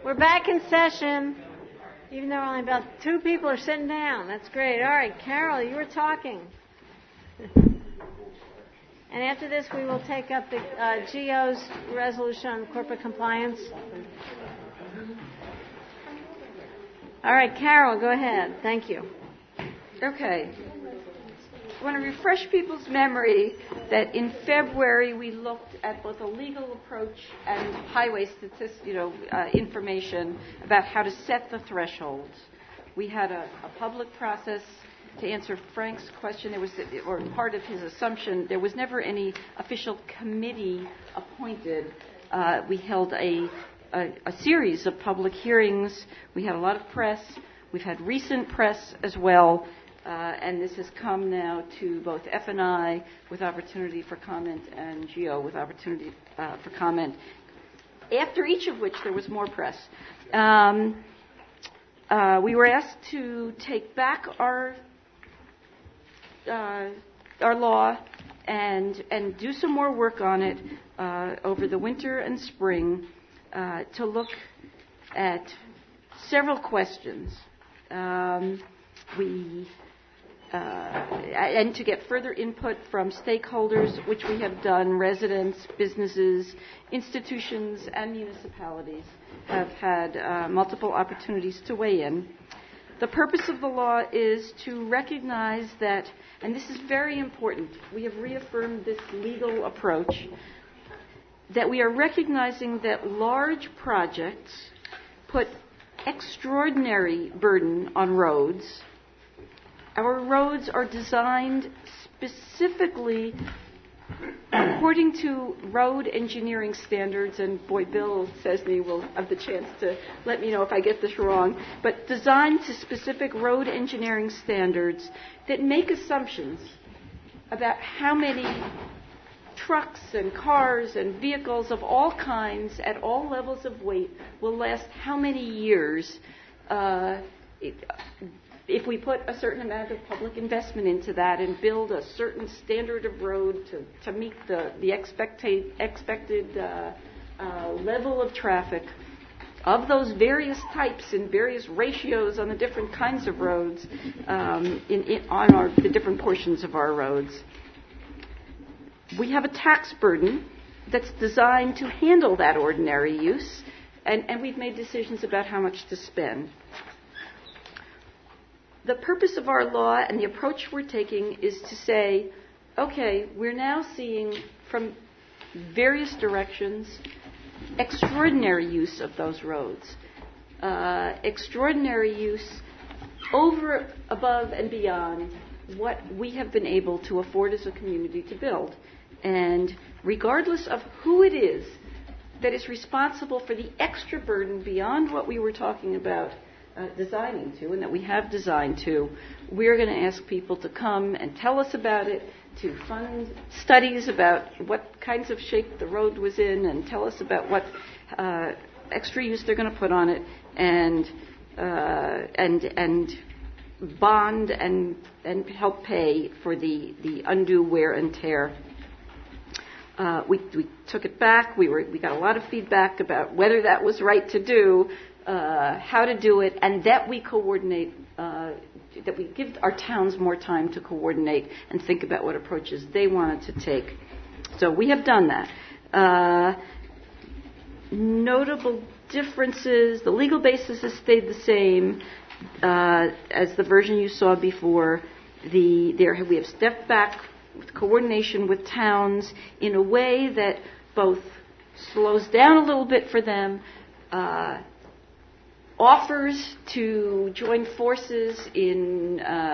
We're back in session, even though only about 2 people are sitting down. That's great. All right, Carol, you were talking. And after this, we will take up the GO's resolution on corporate compliance. All right, Carol, go ahead. Thank you. Okay. I want to refresh people's memory that in February we looked at both a legal approach and highway information about how to set the thresholds. We had a public process. To answer Frank's question, or part of his assumption, there was never any official committee appointed. We held a series of public hearings. We had a lot of press. We've had recent press as well. And this has come now to both F&I with opportunity for comment and GO with opportunity for comment, after each of which there was more press. We were asked to take back our law and do some more work on it over the winter and spring to look at several questions. And to get further input from stakeholders, which we have done. Residents, businesses, institutions, and municipalities have had multiple opportunities to weigh in. The purpose of the law is to recognize that, and this is very important, we have reaffirmed this legal approach, that we are recognizing that large projects put extraordinary burden on roads. Our roads are designed specifically according to road engineering standards, and boy, Bill Cesny will have the chance to let me know if I get this wrong, but designed to specific road engineering standards that make assumptions about how many trucks and cars and vehicles of all kinds at all levels of weight will last how many years if we put a certain amount of public investment into that and build a certain standard of road to meet the expected level of traffic of those various types and various ratios on the different kinds of roads on the different portions of our roads. We have a tax burden that's designed to handle that ordinary use, and we've made decisions about how much to spend. The purpose of our law and the approach we're taking is to say, okay, we're now seeing from various directions extraordinary use of those roads, extraordinary use over, above, and beyond what we have been able to afford as a community to build. And regardless of who it is that is responsible for the extra burden beyond what we were talking about designing to, and that we have designed to, we're going to ask people to come and tell us about it, to fund studies about what kinds of shape the road was in, and tell us about what extra use they're going to put on it, and bond and help pay for the undue wear and tear. We took it back. We got a lot of feedback about whether that was right to do, how to do it, and that we coordinate, that we give our towns more time to coordinate and think about what approaches they wanted to take. So we have done that. Notable differences, the legal basis has stayed the same as the version you saw before. We have stepped back with coordination with towns in a way that both slows down a little bit for them, offers to join forces in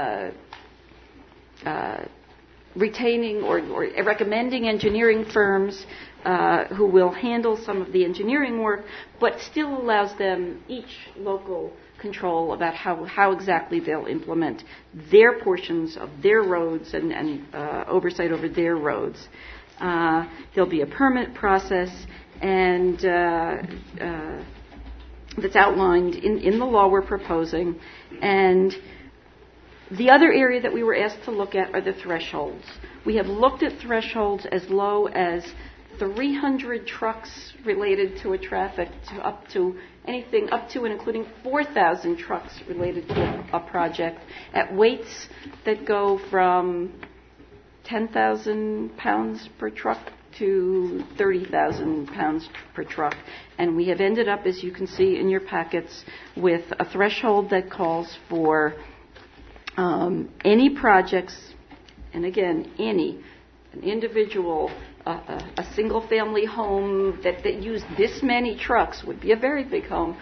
retaining or recommending engineering firms who will handle some of the engineering work, but still allows them each local control about how exactly they'll implement their portions of their roads and oversight over their roads. There'll be a permit process, and that's outlined in the law we're proposing. And the other area that we were asked to look at are the thresholds. We have looked at thresholds as low as 300 trucks related to a traffic up to anything up to and including 4,000 trucks related to a project at weights that go from 10,000 pounds per truck to 30,000 pounds per truck. And we have ended up, as you can see in your packets, with a threshold that calls for any projects, and again, an individual, a single-family home that used this many trucks would be a very big home.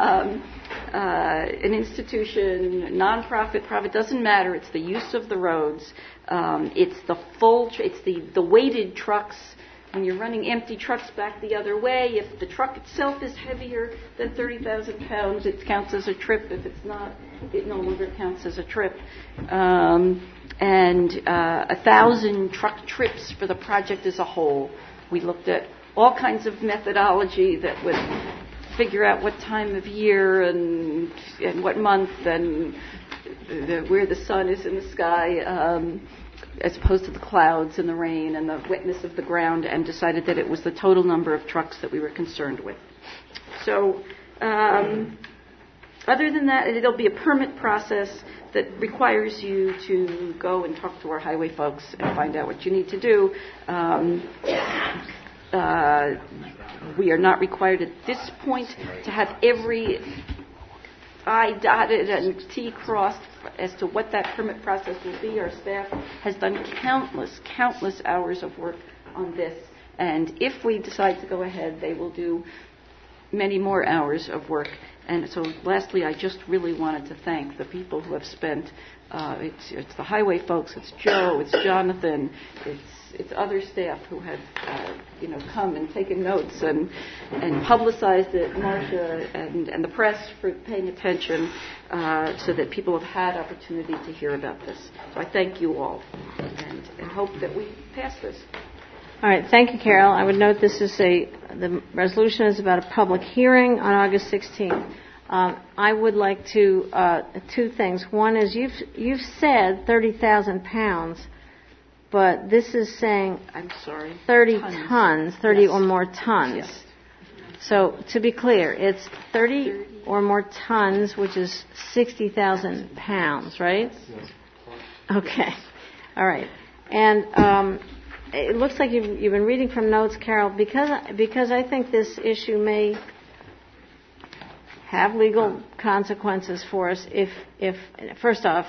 An institution, non-profit, profit, doesn't matter. It's the use of the roads. It's the weighted trucks. When you're running empty trucks back the other way, if the truck itself is heavier than 30,000 pounds, it counts as a trip. If it's not, it no longer counts as a trip. And 1,000 truck trips for the project as a whole. We looked at all kinds of methodology that would figure out what time of year and what month and where the sun is in the sky, as opposed to the clouds and the rain and the wetness of the ground, and decided that it was the total number of trucks that we were concerned with. So, other than that, it'll be a permit process that requires you to go and talk to our highway folks and find out what you need to do. We are not required at this point to have every I dotted and T crossed as to what that permit process will be. Our staff has done countless hours of work on this. And if we decide to go ahead, they will do many more hours of work. And so lastly, I just really wanted to thank the people who have spent, it's the highway folks, it's Joe, it's Jonathan, it's other staff who have, come and taken notes and publicized it, Marcia and the press for paying attention, so that people have had opportunity to hear about this. So I thank you all and hope that we pass this. All right, thank you, Carol. I would note the resolution is about a public hearing on August 16th. I would like to two things. One is you've said 30,000 pounds, but this is saying 30 tons, 30 yes. or more tons. Yes. So to be clear, it's 30 or more tons, which is 60,000 pounds, right? Yes. Okay. All right. And it looks like you've been reading from notes, Carol, because I think this issue may have legal consequences for us if first off,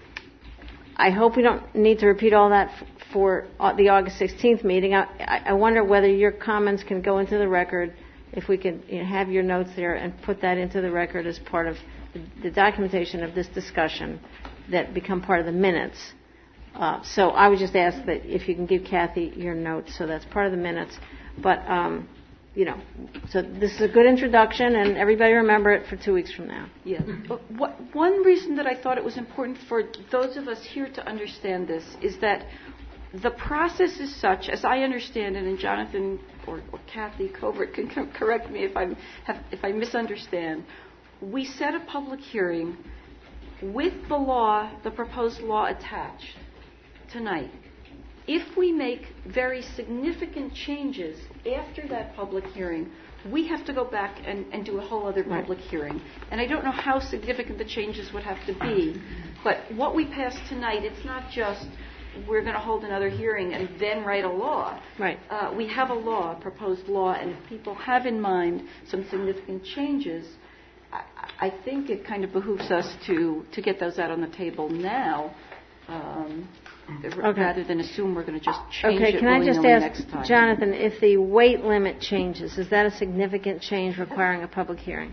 I hope we don't need to repeat all that for the August 16th meeting. I wonder whether your comments can go into the record, if we could have your notes there and put that into the record as part of the documentation of this discussion that become part of the minutes. So I would just ask that if you can give Kathy your notes, so that's part of the minutes. But, so this is a good introduction, and everybody remember it for 2 weeks from now. Yeah. One reason that I thought it was important for those of us here to understand this is that the process is such, as I understand it, and Jonathan or Kathy Covert can correct me if I misunderstand. We set a public hearing with the proposed law attached tonight. If we make very significant changes after that public hearing, we have to go back and do a whole other public hearing. And I don't know how significant the changes would have to be, but what we pass tonight, it's not just we're going to hold another hearing and then write a law. Right. We have a proposed law, and if people have in mind some significant changes, I think it kind of behooves us to get those out on the table now. Rather than assume we're going to just change it can I just next ask, time. Jonathan, if the weight limit changes, is that a significant change requiring a public hearing?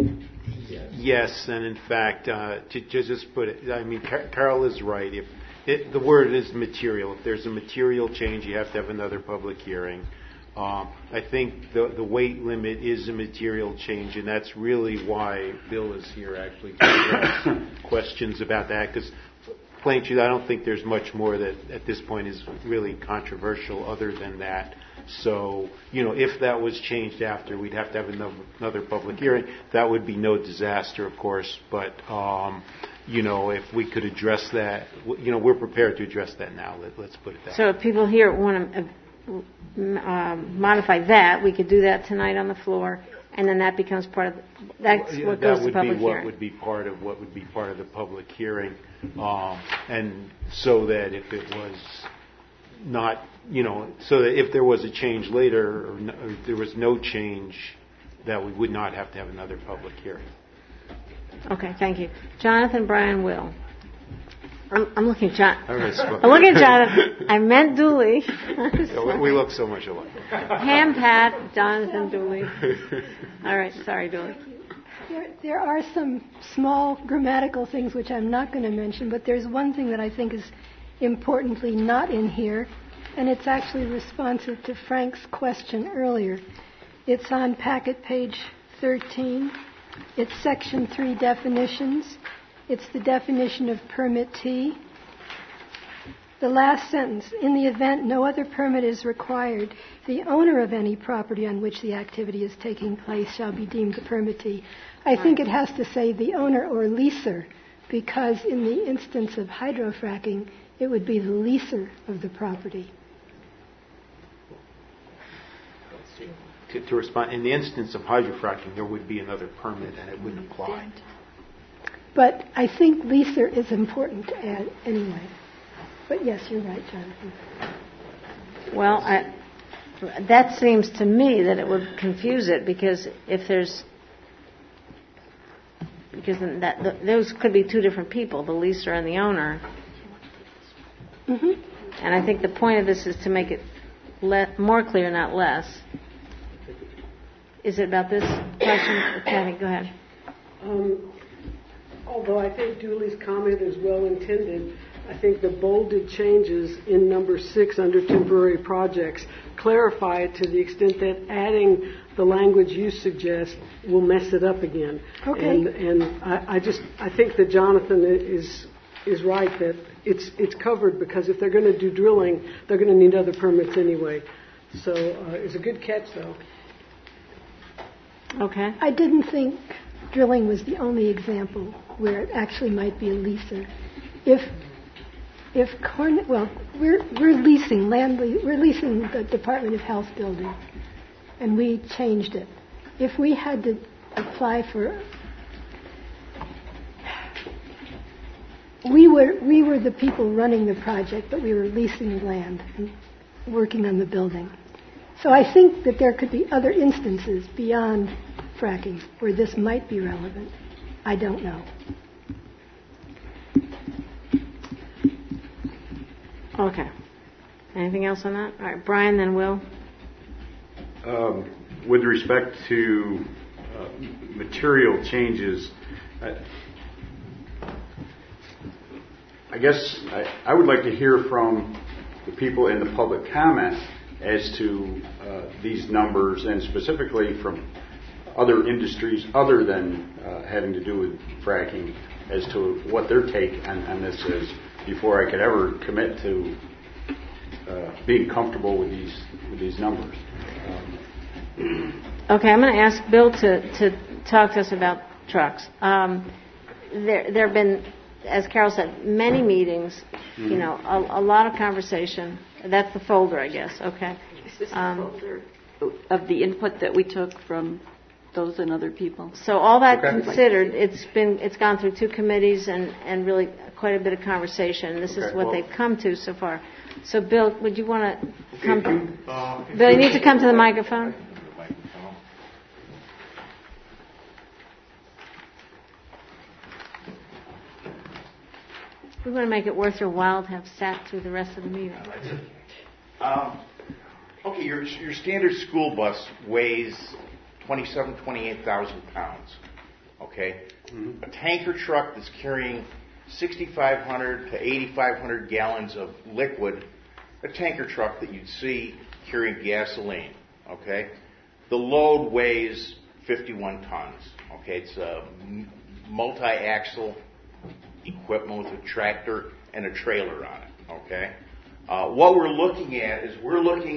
Yes, and in fact, to just put it, I mean, Carol is right. If the word is material. If there's a material change, you have to have another public hearing. I think the weight limit is a material change, and that's really why Bill is here actually to address questions about that, because plain truth, I don't think there's much more that at this point is really controversial other than that. So, if that was changed after, we'd have to have another public hearing. That would be no disaster, of course, but, if we could address that, we're prepared to address that now. Let's put it that way. So if people here want to modify that, we could do that tonight on the floor, and then that becomes part of, that's what goes to public hearing. That would be part of what would be part of the public hearing. And so that if it was not, so that if there was a change later, or if there was no change, that we would not have to have another public hearing. Okay, thank you. Jonathan, Brian, Will. I'm looking at Jonathan. I'm looking at Jonathan. I meant Dooley. We look so much alike. Ham, Pat, Jonathan, Dooley. All right, sorry, Dooley. There are some small grammatical things which I'm not going to mention, but there's one thing that I think is importantly not in here, and it's actually responsive to Frank's question earlier. It's on packet page 13. It's section 3 definitions. It's the definition of permittee. The last sentence, in the event no other permit is required, the owner of any property on which the activity is taking place shall be deemed a permittee. I think it has to say the owner or leaser, because in the instance of hydrofracking, it would be the leaser of the property. To respond, in the instance of hydrofracking, there would be another permit and it wouldn't apply. But I think leaser is important to add anyway. But yes, you're right, Jonathan. Well, that seems to me that it would confuse it, because those could be two different people, the leaser and the owner. Mm-hmm. And I think the point of this is to make it more clear, not less. Is it about this question? Kathy, go ahead. Although I think Dooley's comment is well intended, I think the bolded changes in number 6 under temporary projects clarify it to the extent that adding the language you suggest will mess it up again. Okay. And I think that Jonathan is right that it's covered, because if they're going to do drilling, they're going to need other permits anyway. So it's a good catch, though. Okay. I didn't think drilling was the only example where it actually might be a leaser. We're leasing we're leasing the Department of Health building, and we changed it. If we had to apply for, we were the people running the project, but we were leasing the land and working on the building. So I think that there could be other instances beyond fracking where this might be relevant. I don't know. Okay. Anything else on that? All right, Brian, then Will. With respect to material changes, I guess I would like to hear from the people in the public comment as to these numbers, and specifically from other industries other than having to do with fracking, as to what their take on this is, before I could ever commit to being comfortable with these numbers. Okay, I'm going to ask Bill to talk to us about trucks. There have been, as Carol said, many meetings, a lot of conversation. That's the folder, I guess, okay? This is the folder of the input that we took from those and other people. So all that considered, it's gone through 2 committees and really quite a bit of conversation. This is what they've come to so far. So Bill, would you want to come? Bill, you need to come to the microphone. We want to make it worth your while to have sat through the rest of the meeting. Okay, your standard school bus weighs 28,000 pounds. Okay? Mm-hmm. A tanker truck that's carrying 6,500 to 8,500 gallons of liquid, a tanker truck that you'd see carrying gasoline. Okay? The load weighs 51 tons. Okay? It's a multi-axle equipment with a tractor and a trailer on it. Okay? What we're looking at is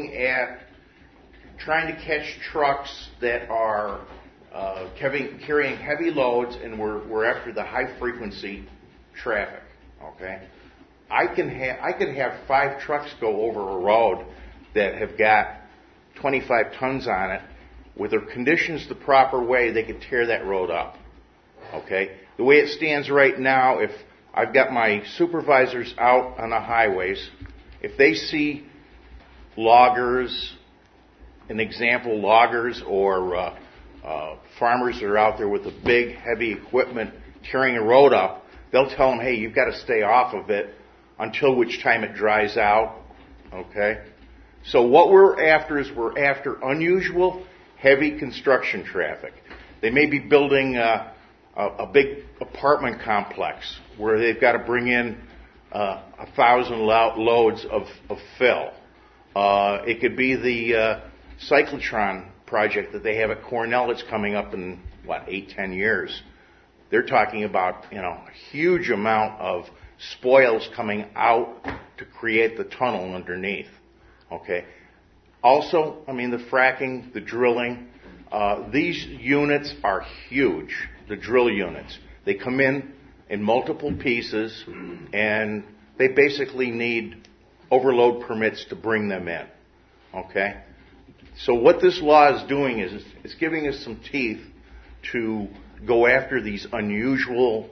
trying to catch trucks that are carrying heavy loads, and we're after the high frequency traffic. Okay, I could have 5 trucks go over a road that have got 25 tons on it, with their conditions the proper way, they could tear that road up. Okay? The way it stands right now, if I've got my supervisors out on the highways, if they see loggers, an example, loggers or farmers that are out there with the big, heavy equipment tearing a road up, they'll tell them, hey, you've got to stay off of it until which time it dries out. Okay? So what we're after is we're after unusual, heavy construction traffic. They may be building a big apartment complex where they've got to bring in 1,000 loads of fill. It could be the cyclotron project that they have at Cornell that's coming up in, 8-10 years. They're talking about, a huge amount of spoils coming out to create the tunnel underneath. Okay. Also, the fracking, the drilling, these units are huge, the drill units. They come in multiple pieces, and they basically need overload permits to bring them in. Okay? So what this law is doing is it's giving us some teeth to go after these unusual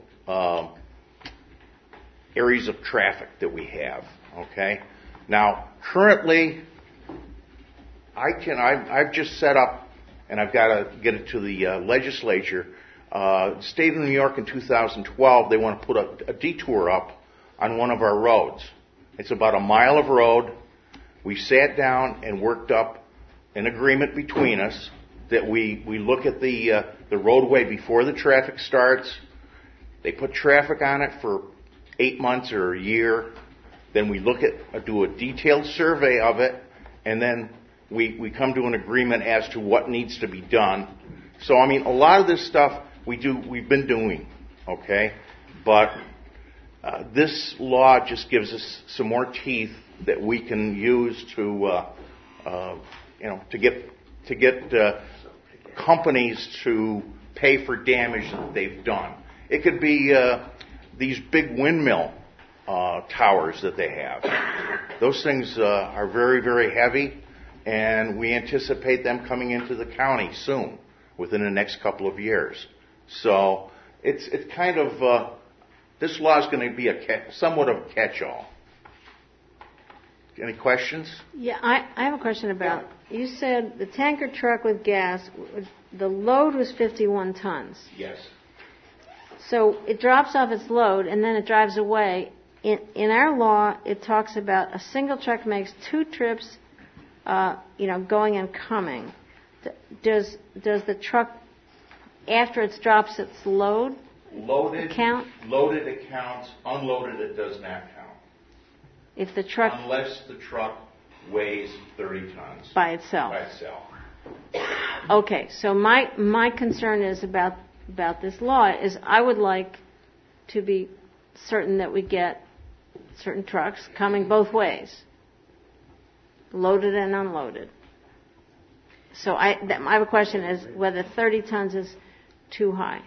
areas of traffic that we have. Okay? Now, currently, I've just set up, and I've got to get it to the legislature. State of New York in 2012, they want to put a detour up on one of our roads. It's about a mile of road. We sat down and worked up an agreement between us that we look at the roadway before the traffic starts. They put traffic on it for 8 months or a year. Then we do a detailed survey of it, and then we come to an agreement as to what needs to be done. So, a lot of this stuff we've been doing, okay? But this law just gives us some more teeth that we can use to get companies to pay for damage that they've done. It could be these big windmill towers that they have. Those things are very, very heavy, and we anticipate them coming into the county soon, within the next couple of years. So it's kind of this law is going to be somewhat of a catch-all. Any questions? Yeah, I have a question about, you said the tanker truck with gas, the load was 51 tons. Yes. So it drops off its load and then it drives away. In our law, it talks about a single truck makes 2 trips, going and coming. Does the truck, after it drops its load, count? Loaded it counts. Unloaded it does not count. If the truck, unless the truck weighs 30 tons by itself. Okay, so my concern is about this law is I would like to be certain that we get certain trucks coming both ways, loaded and unloaded. So I have a question is whether 30 tons is too high.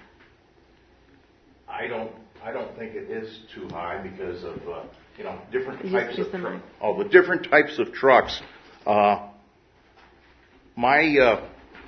I don't think it is too high because of different types of trucks. The different types of trucks. My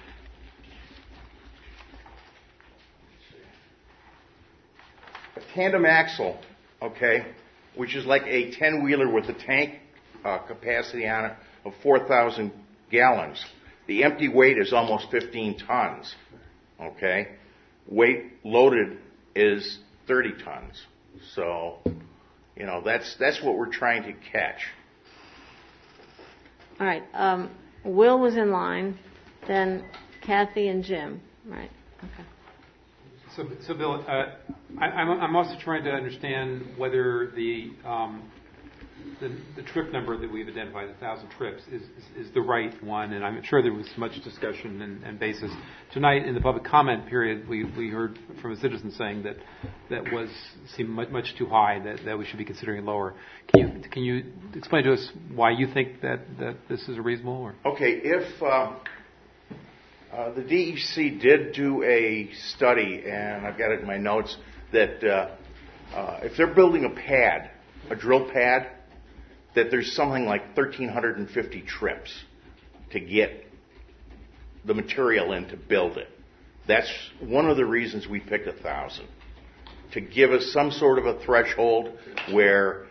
a tandem axle, okay, which is like a 10-wheeler with a tank capacity on it of 4,000 gallons. The empty weight is almost 15 tons, okay? Weight loaded is 30 tons. So, that's what we're trying to catch. All right. Will was in line, then Kathy and Jim, right? Okay. So Bill, I'm also trying to understand whether the trip number that we've identified, 1,000 trips, is the right one. And I'm sure there was much discussion and basis tonight in the public comment period. We heard from a citizen saying that seemed much too high. That we should be considering lower. Can you explain to us why you think that this is reasonable? Or? Okay, if the DEC did do a study, and I've got it in my notes, that if they're building a drill pad, that there's something like 1,350 trips to get the material in to build it. That's one of the reasons we picked 1,000, to give us some sort of a threshold where,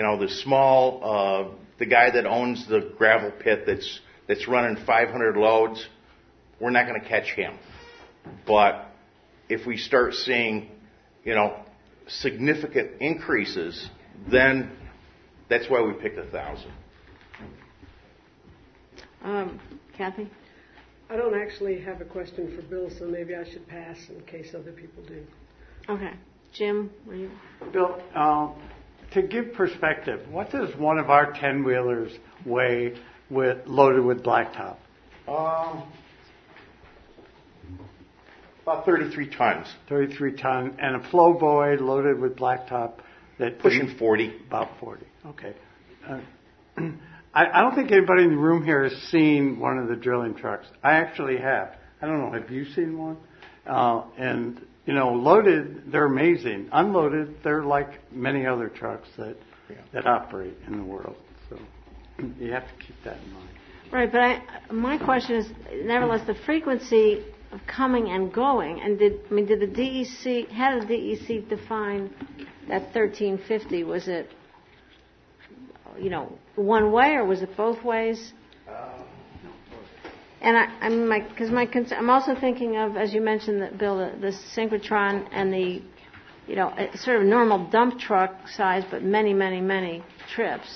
the guy that owns the gravel pit that's running 500 loads, we're not going to catch him. But if we start seeing, significant increases, then that's why we picked 1,000. Kathy? I don't actually have a question for Bill, so maybe I should pass in case other people do. Okay. Jim, were you? Bill, to give perspective, what does one of our 10-wheelers weigh loaded with blacktop? About 33 tons. 33 ton, and a flow boy loaded with blacktop that Pushing 40. About 40. Okay. I don't think anybody in the room here has seen one of the drilling trucks. I actually have. I don't know. Have you seen one? And loaded, they're amazing. Unloaded, they're like many other trucks that operate in the world. So you have to keep that in mind. Right, but my question is, nevertheless, the frequency of coming and going, and did the DEC, how did the DEC define that 1,350? Was it, one way, or was it both ways? And I'm also thinking of, as you mentioned, Bill, the synchrotron and the, sort of normal dump truck size, but many, many, many trips.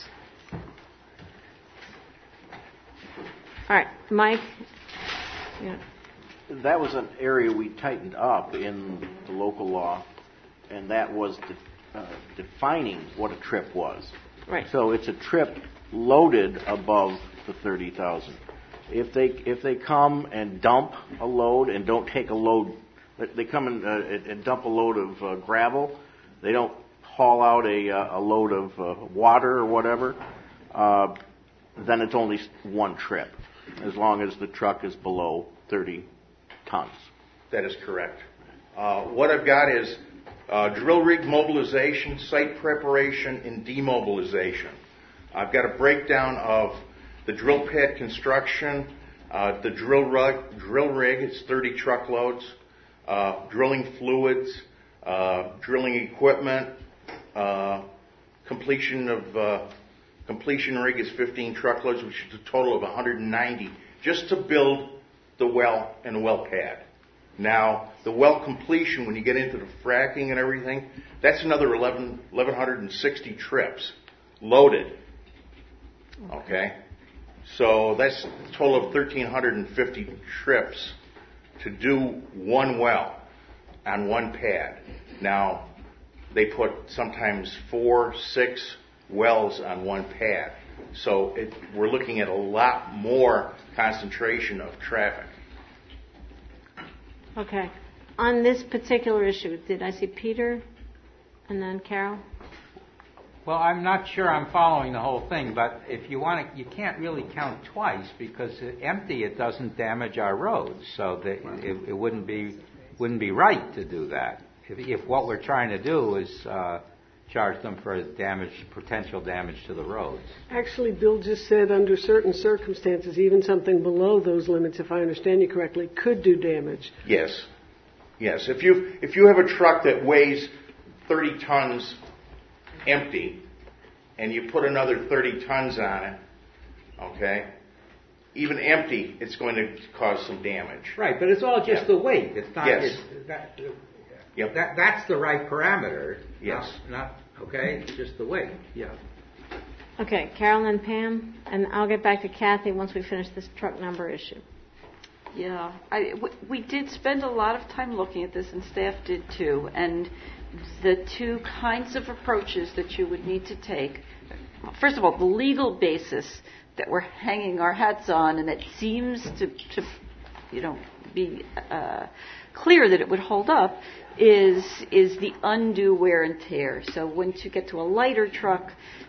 All right, Mike. Yeah. That was an area we tightened up in the local law, and that was defining what a trip was. Right. So it's a trip loaded above the 30,000. If they come and dump a load and don't take a load, they come and dump a load of gravel. They don't haul out a load of water or whatever. Then it's only one trip, as long as the truck is below 30 tons. That is correct. What I've got is drill rig mobilization, site preparation, and demobilization. I've got a breakdown of the drill pad construction, the drill rig, it's 30 truckloads, drilling fluids, drilling equipment, completion rig is 15 truckloads, which is a total of 190, just to build the well and the well pad. Now, the well completion, when you get into the fracking and everything, that's another 1,160 trips loaded. Okay? So that's a total of 1,350 trips to do one well on one pad. Now, they put sometimes 4, 6 wells on one pad. So we're looking at a lot more concentration of traffic. Okay. On this particular issue, did I see Peter and then Carol? Well, I'm not sure I'm following the whole thing, but if you want to, you can't really count twice, because empty it doesn't damage our roads, so that it wouldn't be right to do that. If what we're trying to do is charge them for potential damage to the roads. Actually, Bill just said under certain circumstances, even something below those limits, if I understand you correctly, could do damage. Yes. If you have a truck that weighs 30 tons empty, and you put another 30 tons on it, okay, even empty, it's going to cause some damage. Right, but it's all just the weight. It's not. Yes. That's the right parameter. Yes. Not okay. It's just the weight. Yeah. Okay, Carol and Pam, and I'll get back to Kathy once we finish this truck number issue. Yeah, we did spend a lot of time looking at this, and staff did too. And the two kinds of approaches that you would need to take, first of all, the legal basis that we're hanging our hats on, and that seems to be clear that it would hold up, is the undue wear and tear. So once you get to a lighter truck,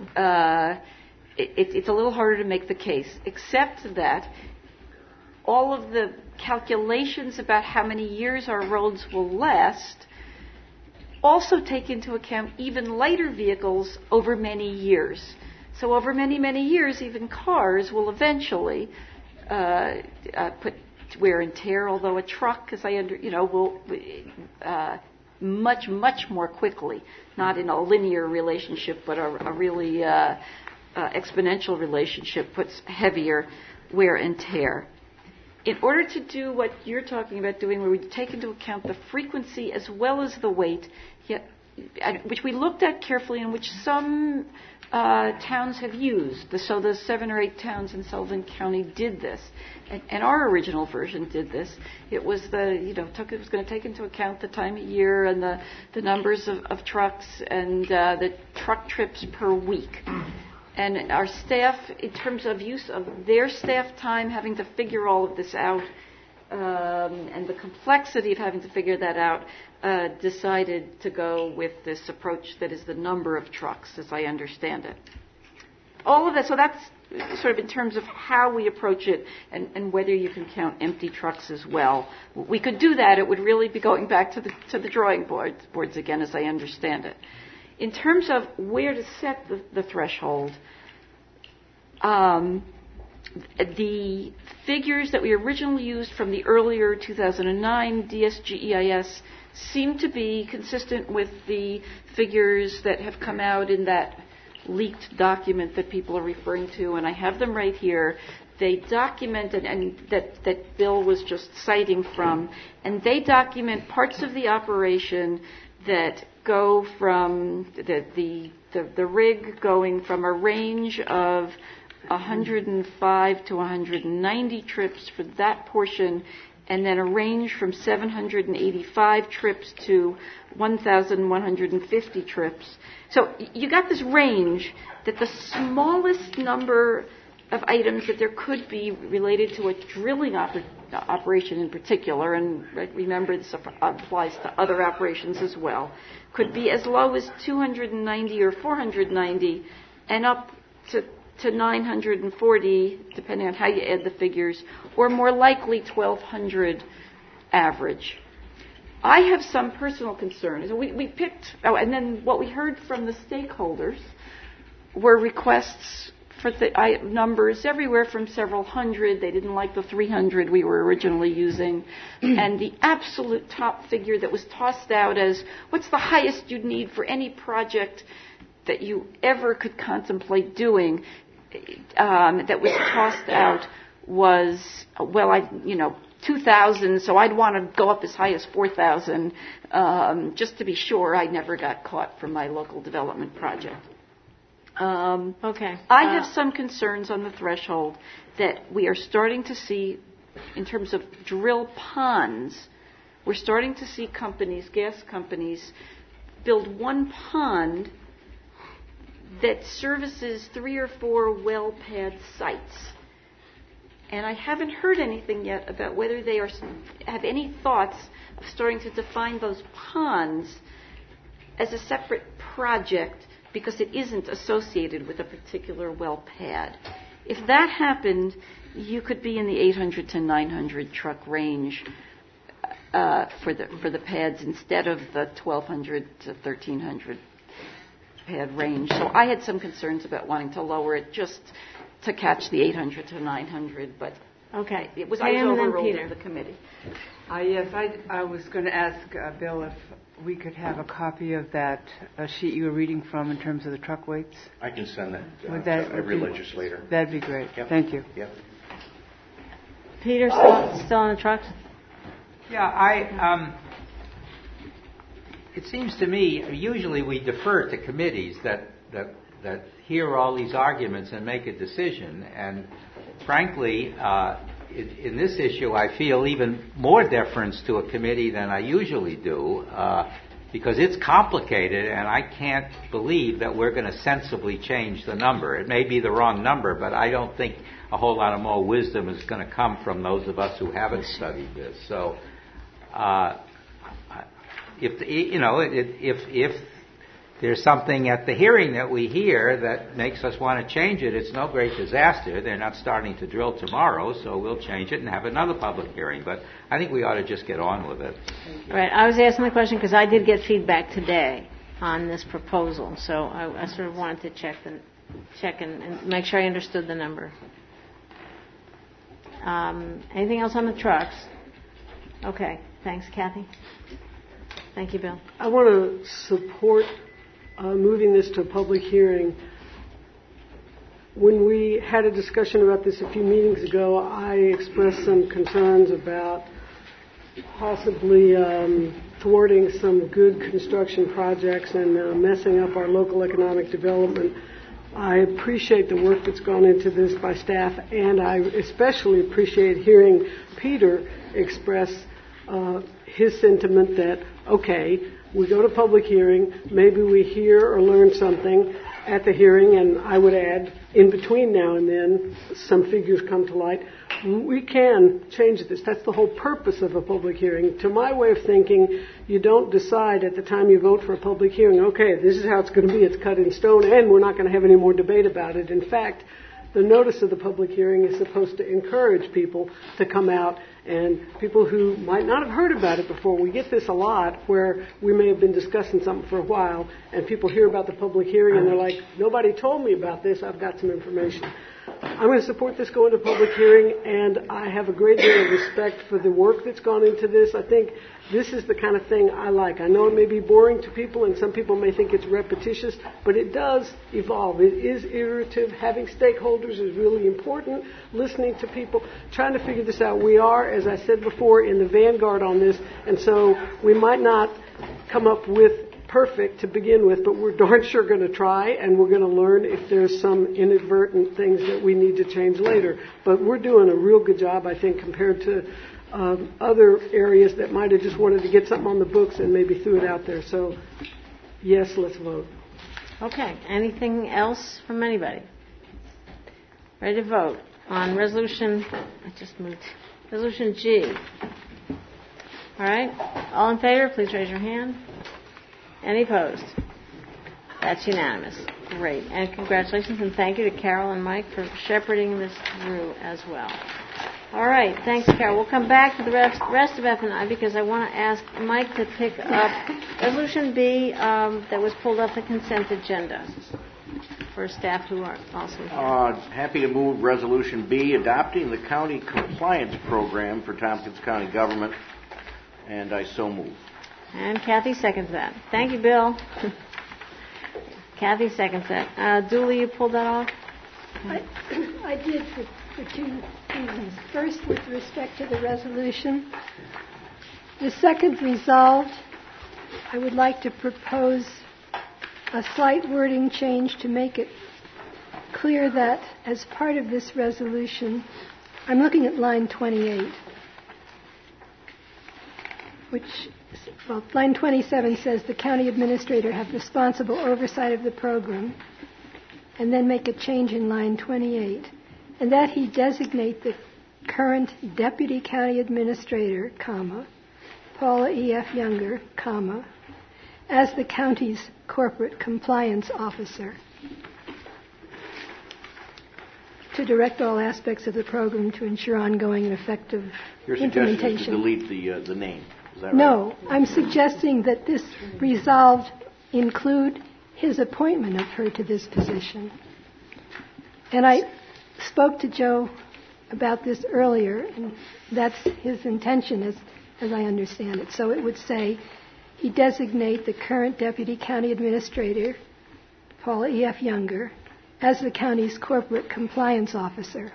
it's a little harder to make the case, except that all of the calculations about how many years our roads will last also take into account even lighter vehicles over many years. So over many, many years, even cars will eventually put wear and tear, although a truck, as will much, much more quickly, not in a linear relationship, but a really exponential relationship, puts heavier wear and tear. In order to do what you're talking about doing, where we take into account the frequency as well as the weight, which we looked at carefully and which some towns have used. So the 7 or 8 towns in Sullivan County did this. And our original version did this. It was it was going to take into account the time of year and the numbers of trucks and the truck trips per week. And our staff, in terms of use of their staff time, having to figure all of this out, and the complexity of having to figure that out, decided to go with this approach that is the number of trucks, as I understand it. All of that, so that's sort of in terms of how we approach it and whether you can count empty trucks as well. We could do that. It would really be going back to the drawing boards again, as I understand it. In terms of where to set the threshold, the figures that we originally used from the earlier 2009 DSGEIS seem to be consistent with the figures that have come out in that leaked document that people are referring to, and I have them right here. They document, and that Bill was just citing from, and they document parts of the operation that go from the rig going from a range of 105 to 190 trips for that portion, and then a range from 785 trips to 1,150 trips. So you got this range that the smallest number of items that there could be related to a drilling operation in particular, and remember this applies to other operations as well, could be as low as 290 or 490 and up to 940, depending on how you add the figures, or more likely 1,200 average. I have some personal concerns. We picked, and then what we heard from the stakeholders were requests for the numbers everywhere from several hundred. They didn't like the 300 we were originally using. And the absolute top figure that was tossed out as what's the highest you'd need for any project that you ever could contemplate doing, that was tossed out was, 2,000, so I'd want to go up as high as 4,000, just to be sure I never got caught for my local development project. Okay. I have some concerns on the threshold that we are starting to see in terms of drill ponds. We're starting to see gas companies, build one pond that services 3 or 4 well pad sites. And I haven't heard anything yet about whether they have any thoughts of starting to define those ponds as a separate project because it isn't associated with a particular well pad. If that happened, you could be in the 800 to 900 truck range for the pads instead of the 1,200 to 1,300 pad range. So I had some concerns about wanting to lower it just to catch the 800 to 900, but okay. I was overruled in the committee. Yes, I was going to ask Bill if we could have a copy of that sheet you were reading from in terms of the truck weights. I can send that Would to every legislator. That'd be great. Yep. Thank you. Yep. Peter, still on the trucks? Yeah, it seems to me, usually we defer to committees that hear all these arguments and make a decision. And frankly, in this issue, I feel even more deference to a committee than I usually do, because it's complicated, and I can't believe that we're going to sensibly change the number. It may be the wrong number, but I don't think a whole lot of more wisdom is going to come from those of us who haven't studied this. So, if there's something at the hearing that we hear that makes us want to change it, it's no great disaster. They're not starting to drill tomorrow, so we'll change it and have another public hearing. But I think we ought to just get on with it. Right. I was asking the question because I did get feedback today on this proposal, so I sort of wanted to check check and make sure I understood the number. Anything else on the trucks? Okay, thanks, Kathy. Thank you, Bill. I want to support moving this to a public hearing. When we had a discussion about this a few meetings ago, I expressed some concerns about possibly thwarting some good construction projects and messing up our local economic development. I appreciate the work that's gone into this by staff, and I especially appreciate hearing Peter express his sentiment that, okay, we go to public hearing, maybe we hear or learn something at the hearing, and I would add, in between now and then, some figures come to light. We can change this. That's the whole purpose of a public hearing. To my way of thinking, you don't decide at the time you vote for a public hearing, okay, this is how it's going to be, it's cut in stone, and we're not going to have any more debate about it. In fact, the notice of the public hearing is supposed to encourage people to come out, and people who might not have heard about it before. We get this a lot where we may have been discussing something for a while, and people hear about the public hearing and they're like, nobody told me about this, I've got some information. I'm going to support this going to public hearing, and I have a great deal of respect for the work that's gone into this. I think this is the kind of thing I like. I know it may be boring to people, and some people may think it's repetitious, but it does evolve. It is iterative. Having stakeholders is really important. Listening to people, trying to figure this out. We are, as I said before, in the vanguard on this, and so we might not come up with perfect to begin with, but we're darn sure going to try, and we're going to learn if there's some inadvertent things that we need to change later. But we're doing a real good job, I think, compared to other areas that might have just wanted to get something on the books and maybe threw it out there. So, yes, let's vote. Okay. Anything else from anybody? Ready to vote on resolution, resolution G. All right. All in favor, please raise your hand. Any opposed? That's unanimous. Great. And congratulations and thank you to Carol and Mike for shepherding this through as well. All right. Thanks, Carol. We'll come back to the rest of F&I because I want to ask Mike to pick up Resolution B that was pulled off the consent agenda for staff who are also here. Happy to move Resolution B, adopting the county compliance program for Tompkins County government, and I so move. And Kathy seconds that. Thank you, Bill. Kathy seconds that. Julie, you pulled that off? I did for two reasons. First, with respect to the resolution. The second, resolved, I would like to propose a slight wording change to make it clear that as part of this resolution, I'm looking at line 28, line 27 says the county administrator have responsible oversight of the program, and then make a change in line 28, and that he designate the current deputy county administrator, Paula E.F. Younger, as the county's corporate compliance officer, to direct all aspects of the program to ensure ongoing and effective implementation. Your suggestion is to delete the name. Is that right? No, I'm suggesting that this resolved include his appointment of her to this position. And I spoke to Joe about this earlier, and that's his intention as I understand it. So it would say he designate the current deputy county administrator, Paula E.F. Younger, as the county's corporate compliance officer.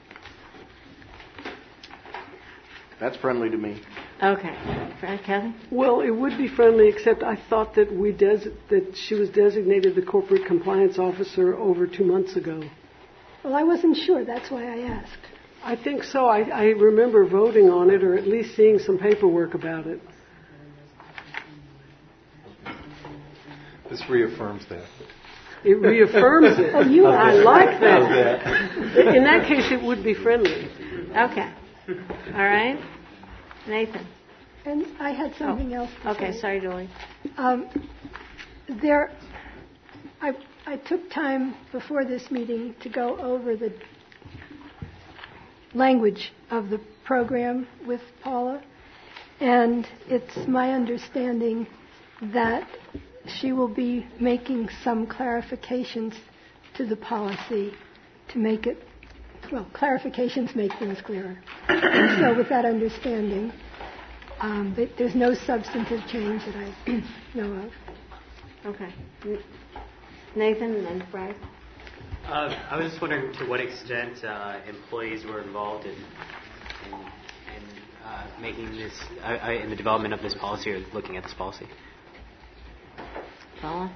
That's friendly to me. Okay. Kathy? Well, it would be friendly, except I thought that that she was designated the corporate compliance officer over 2 months ago. Well, I wasn't sure. That's why I asked. I think so. I remember voting on it, or at least seeing some paperwork about it. This reaffirms that. It reaffirms it. Oh, I like that. In that case, it would be friendly. Okay. All right. Nathan. And I had something else to say. Sorry, Julie. I took time before this meeting to go over the language of the program with Paula, and it's my understanding that she will be making some clarifications to the policy to make it, well, clarifications make things clearer. And so with that understanding, there's no substantive change that I know of. Okay. Nathan and then Brad. I was just wondering to what extent employees were involved in making this, in the development of this policy or looking at this policy. Paula?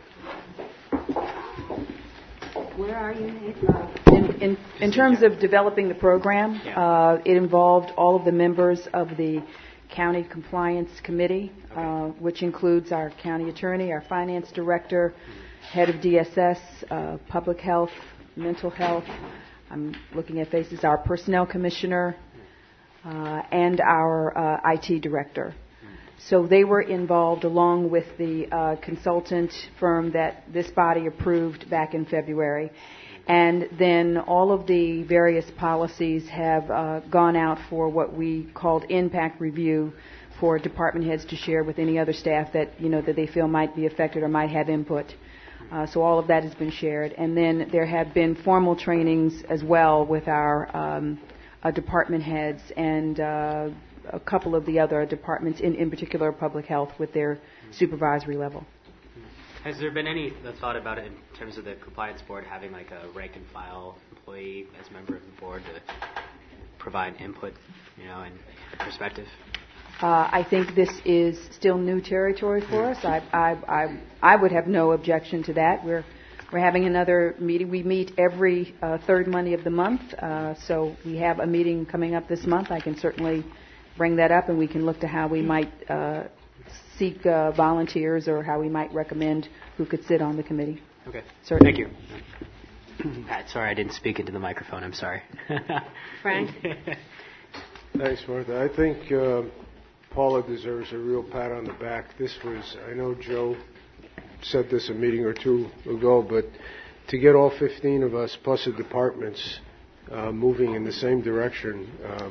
Where are you, Nathan? In terms of developing the program, it involved all of the members of the County Compliance Committee, which includes our county attorney, our finance director, head of DSS, public health, mental health. I'm looking at faces, our personnel commissioner, and our IT director. So they were involved along with the consultant firm that this body approved back in February. And then all of the various policies have gone out for what we called impact review for department heads to share with any other staff that, that they feel might be affected or might have input. So all of that has been shared. And then there have been formal trainings as well with our department heads and a couple of the other departments, in particular public health, with their supervisory level. Has there been any thought about it in terms of the compliance board having like a rank and file employee as a member of the board to provide input, and perspective? I think this is still new territory for us. I would have no objection to that. We're having another meeting. We meet every third Monday of the month, so we have a meeting coming up this month. I can certainly bring that up, and we can look to how we might seek volunteers or how we might recommend who could sit on the committee. Okay. Certainly. Thank you. Pat, sorry I didn't speak into the microphone. I'm sorry. Frank? Thanks, Martha. I think Paula deserves a real pat on the back. I know Joe said this a meeting or two ago, but to get all 15 of us plus the departments moving in the same direction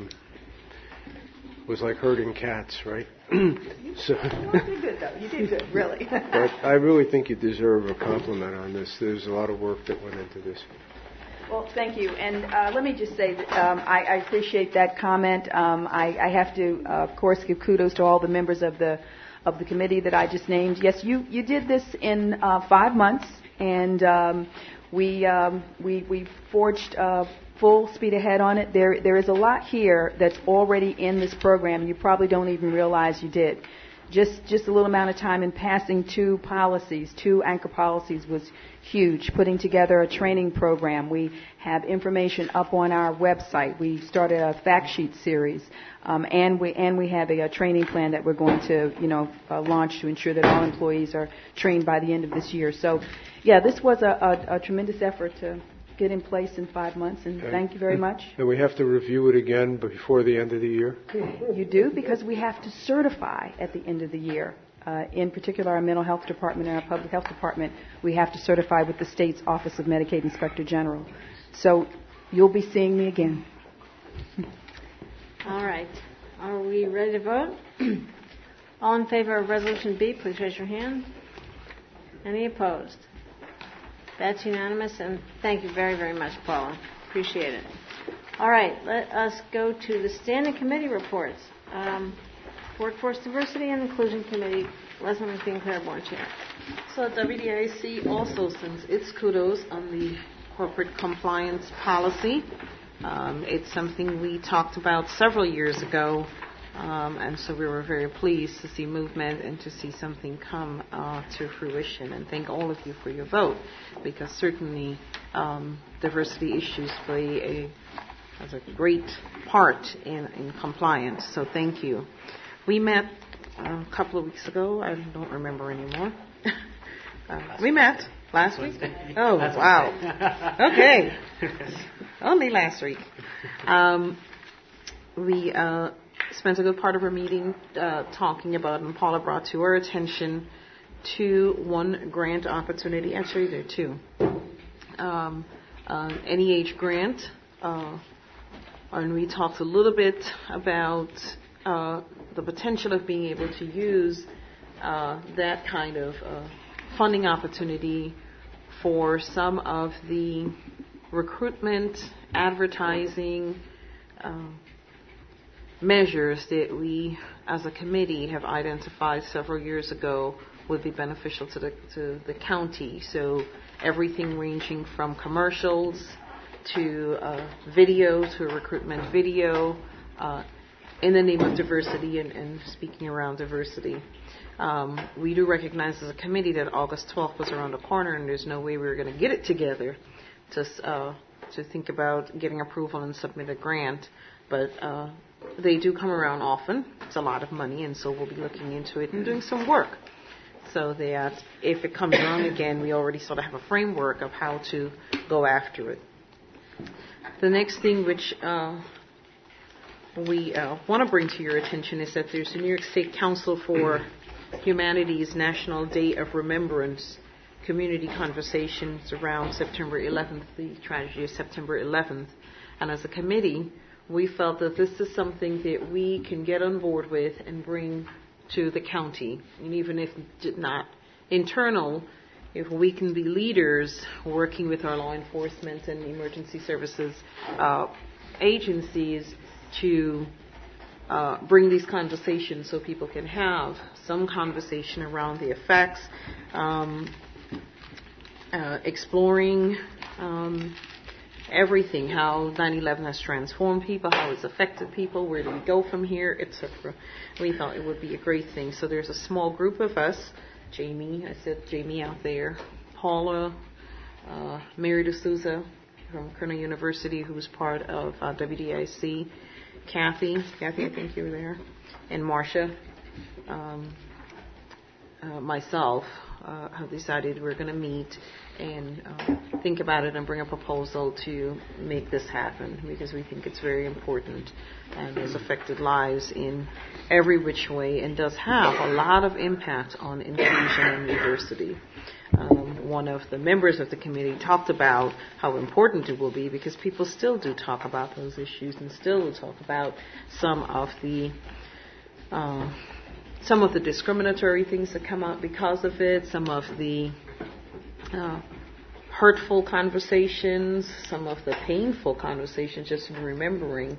was like herding cats, right? So you did good, though. You did good, really. But I really think you deserve a compliment on this. There's a lot of work that went into this. Well, thank you. And let me just say that I appreciate that comment. I have to, of course, give kudos to all the members of the committee that I just named. Yes, you did this in 5 months, and we forged full speed ahead on it. There is a lot here that's already in this program. You probably don't even realize you did. Just a little amount of time in passing two anchor policies was huge. Putting together a training program. We have information up on our website. We started a fact sheet series, and we have a training plan that we're going to launch to ensure that all employees are trained by the end of this year. So, yeah, this was a tremendous effort to get in place in 5 months, and thank you very much. And we have to review it again before the end of the year? You do, because we have to certify at the end of the year. In particular, our mental health department and our public health department, we have to certify with the state's Office of Medicaid Inspector General. So you'll be seeing me again. All right. Are we ready to vote? All in favor of Resolution B, please raise your hand. Any opposed? That's unanimous, and thank you very, very much, Paula. Appreciate it. All right, let us go to the standing committee reports. Workforce Diversity and Inclusion Committee, Leslie McBean-Claiborne, Chair. So WDIC also sends its kudos on the corporate compliance policy. It's something we talked about several years ago, and so we were very pleased to see movement and to see something come to fruition. And thank all of you for your vote, because certainly diversity issues play as a great part in compliance. So thank you. We met a couple of weeks ago. I don't remember anymore. We met last week. Oh, wow. Okay. Only last week. We spent a good part of our meeting talking about, and Paula brought to our attention, one grant opportunity. Actually, there are two. NEH grant. And we talked a little bit about the potential of being able to use that kind of funding opportunity for some of the recruitment, advertising measures that we, as a committee, have identified several years ago would be beneficial to the county. So everything ranging from commercials to video, to a recruitment video, in the name of diversity and speaking around diversity. We do recognize as a committee that August 12th was around the corner, and there's no way we were going to get it together to think about getting approval and submit a grant. But they do come around often. It's a lot of money, and so we'll be looking into it and doing some work, so that if it comes around again, we already sort of have a framework of how to go after it. The next thing which we want to bring to your attention is that there's the New York State Council for Humanities National Day of Remembrance community conversations around September 11th, the tragedy of September 11th. And as a committee, we felt that this is something that we can get on board with and bring to the county. And even if not internal, if we can be leaders working with our law enforcement and emergency services agencies to bring these conversations so people can have some conversation around the effects, exploring everything, how 9/11 has transformed people, how it's affected people, where do we go from here, etc. We thought it would be a great thing. So there's a small group of us, Jamie, I said Jamie out there, Paula, Mary D'Souza from Cornell University, who's part of WDIC, Kathy, I think you were there, and Marcia, myself, have decided we're going to meet and think about it and bring a proposal to make this happen, because we think it's very important and has affected lives in every which way and does have a lot of impact on inclusion and diversity. One of the members of the committee talked about how important it will be, because people still do talk about those issues and still will talk about some of the discriminatory things that come out because of it, some of the hurtful conversations, some of the painful conversations, just in remembering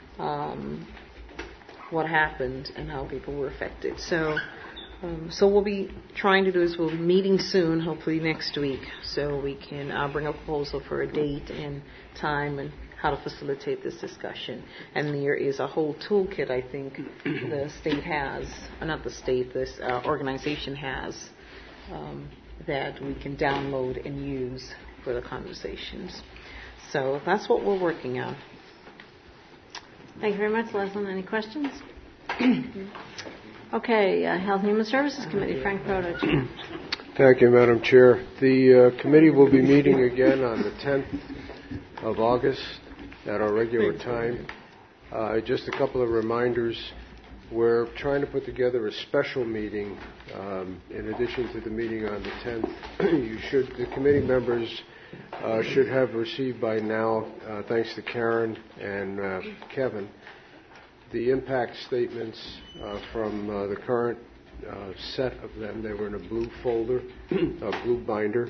what happened and how people were affected. So we'll be trying to do is we'll be meeting soon, hopefully next week, so we can bring a proposal for a date and time and how to facilitate this discussion. And there is a whole toolkit, I think, the state has, not the state, this organization has, that we can download and use for the conversations. So that's what we're working on. Thank you very much, Leslie. Any questions? Okay, Health and Human Services Committee, Frank Brodich. Thank you, Madam Chair. The committee will be meeting again on the 10th of August at our regular time. Just a couple of reminders. We're trying to put together a special meeting in addition to the meeting on the 10th. The committee members should have received by now, thanks to Karen and Kevin, the impact statements from the current set of them. They were in a blue folder, a blue binder.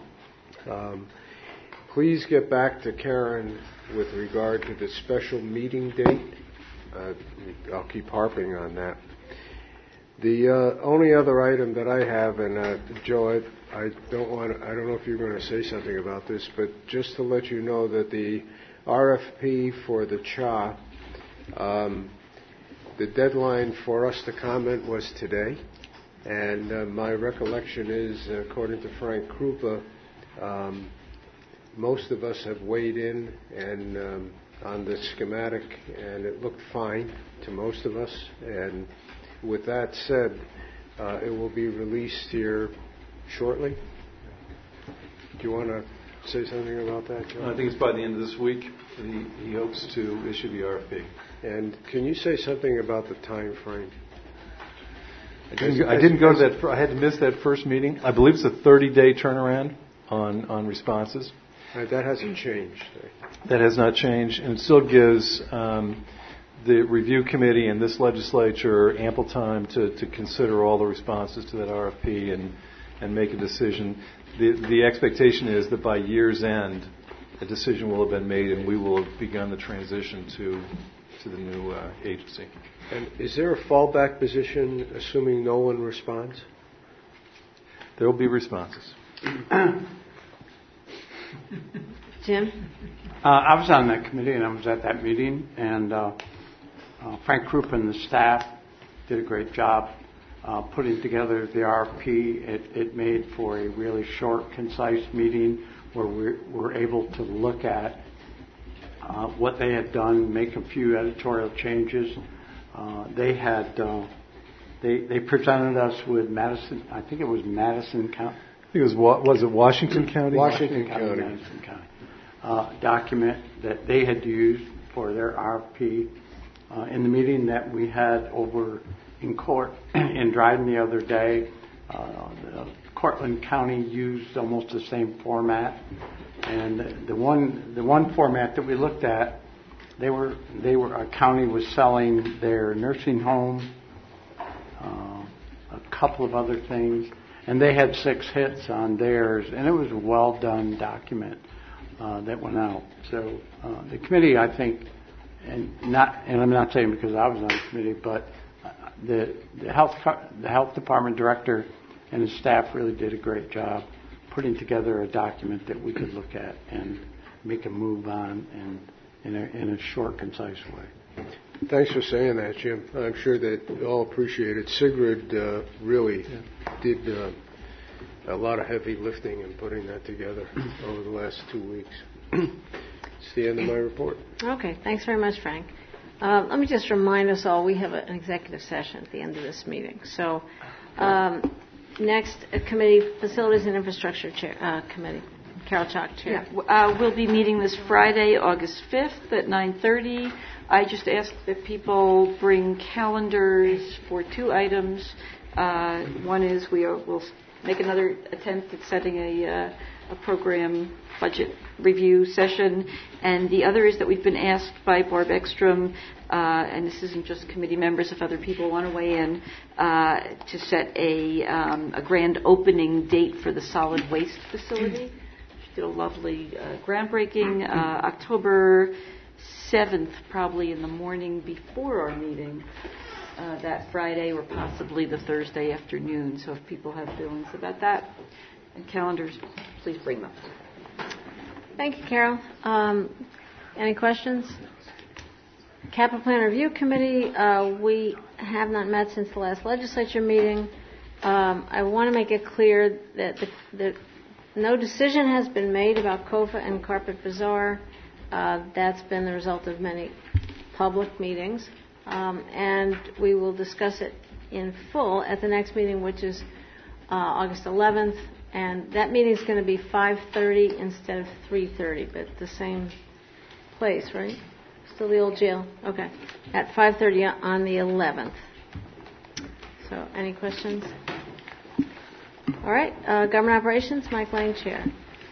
Please get back to Karen with regard to the special meeting date. I'll keep harping on that. The only other item that I have, and Joe, I don't know if you're going to say something about this, but just to let you know that the RFP for the CHA, the deadline for us to comment was today, and my recollection is, according to Frank Krupa, most of us have weighed in and on the schematic, and it looked fine to most of us. And with that said, it will be released here shortly. Do you want to say something about that, John? I think it's by the end of this week. He hopes to issue the RFP. And can you say something about the time frame? I didn't go to that. I had to miss that first meeting. I believe it's a 30-day turnaround on responses. That hasn't changed. That has not changed, and it still gives the review committee and this legislature ample time to consider all the responses to that RFP and and make a decision. The expectation is that by year's end, a decision will have been made and we will have begun the transition to the new agency. And is there a fallback position, assuming no one responds? There will be responses. Jim? I was on that committee, and I was at that meeting, and Frank Krupp and the staff did a great job putting together the RFP. It made for a really short, concise meeting where we were able to look at what they had done, make a few editorial changes. They presented us with Madison. I think it was Madison County. I think it was it Washington County? Washington County. Madison County. Document that they had used for their RFP. In the meeting that we had over in court in Dryden the other day, Cortland County used almost the same format, and the one format that we looked at, a county was selling their nursing home, a couple of other things, and they had 6 hits on theirs, and it was a well done document that went out. So the committee, I think, and I'm not saying because I was on the committee, but the health department director and his staff really did a great job putting together a document that we could look at and make a move on in a short, concise way. Thanks for saying that, Jim. I'm sure that you all appreciate it. Sigrid really did a lot of heavy lifting in putting that together over the last 2 weeks. It's the end of my report. Okay, thanks very much, Frank. Let me just remind us all, we have an executive session at the end of this meeting. So next, committee, Facilities and Infrastructure Committee. Carol Chalk, Chair. Yeah, we'll be meeting this Friday, August 5th at 9:30. I just asked that people bring calendars for 2 items. One is we'll make another attempt at setting a program budget review session, and the other is that we've been asked by Barb Ekstrom, and this isn't just committee members, if other people want to weigh in, to set a grand opening date for the solid waste facility. She did a lovely groundbreaking, October 7th, probably in the morning before our meeting that Friday, or possibly the Thursday afternoon. So if people have feelings about that and calendars, please bring them. Thank you, Carol. Any questions? Capital Plan Review Committee, we have not met since the last legislature meeting. I want to make it clear that no decision has been made about COFA and Carpet Bazaar. That's been the result of many public meetings. And we will discuss it in full at the next meeting, which is August 11th. And that meeting is going to be 5:30 instead of 3:30, but the same place, right? Still the old jail? Okay. At 5:30 on the 11th. So, any questions? All right. Government Operations, Mike Lang, Chair.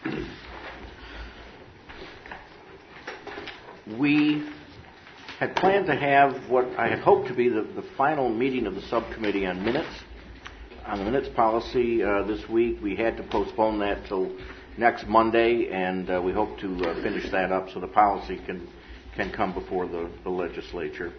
We had planned to have what I had hoped to be the final meeting of the subcommittee on minutes. On the minutes policy this week, we had to postpone that till next Monday, and we hope to finish that up so the policy can come before the legislature.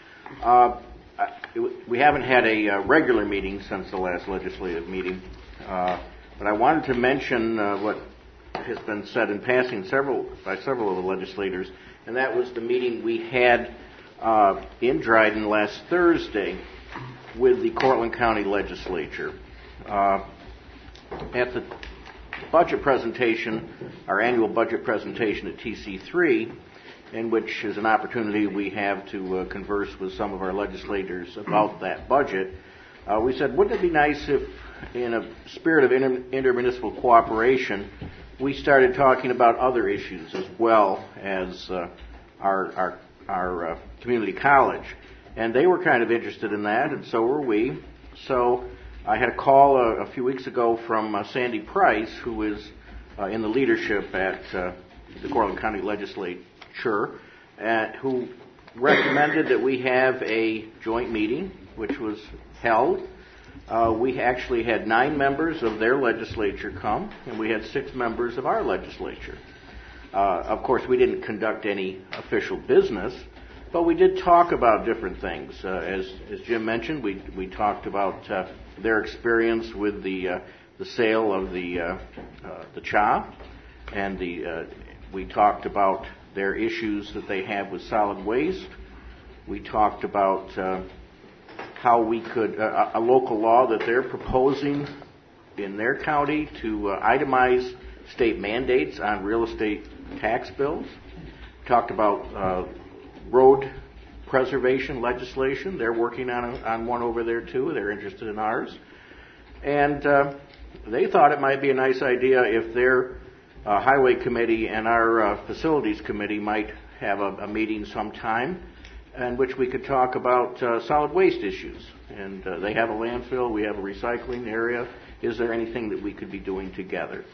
We haven't had a regular meeting since the last legislative meeting, but I wanted to mention what has been said in passing by several of the legislators, and that was the meeting we had in Dryden last Thursday with the Cortland County Legislature. At the budget presentation, our annual budget presentation at TC3, in which is an opportunity we have to converse with some of our legislators about that budget, we said, wouldn't it be nice if, in a spirit of intermunicipal cooperation, we started talking about other issues as well as our community college. And they were kind of interested in that, and so were we. So I had a call a few weeks ago from Sandy Price, who is in the leadership at the Cortland County Legislature, who recommended that we have a joint meeting, which was held. We actually had 9 members of their legislature come, and we had 6 members of our legislature. Of course, we didn't conduct any official business, but we did talk about different things. As Jim mentioned, we talked about their experience with the sale of the CHA, and we talked about their issues that they have with solid waste. We talked about how we could, a local law that they're proposing in their county to itemize state mandates on real estate tax bills. Talked about road preservation legislation. They're working on one over there too. They're interested in ours. And they thought it might be a nice idea if their highway committee and our facilities committee might have a meeting sometime in which we could talk about solid waste issues. And they have a landfill, we have a recycling area. Is there anything that we could be doing together?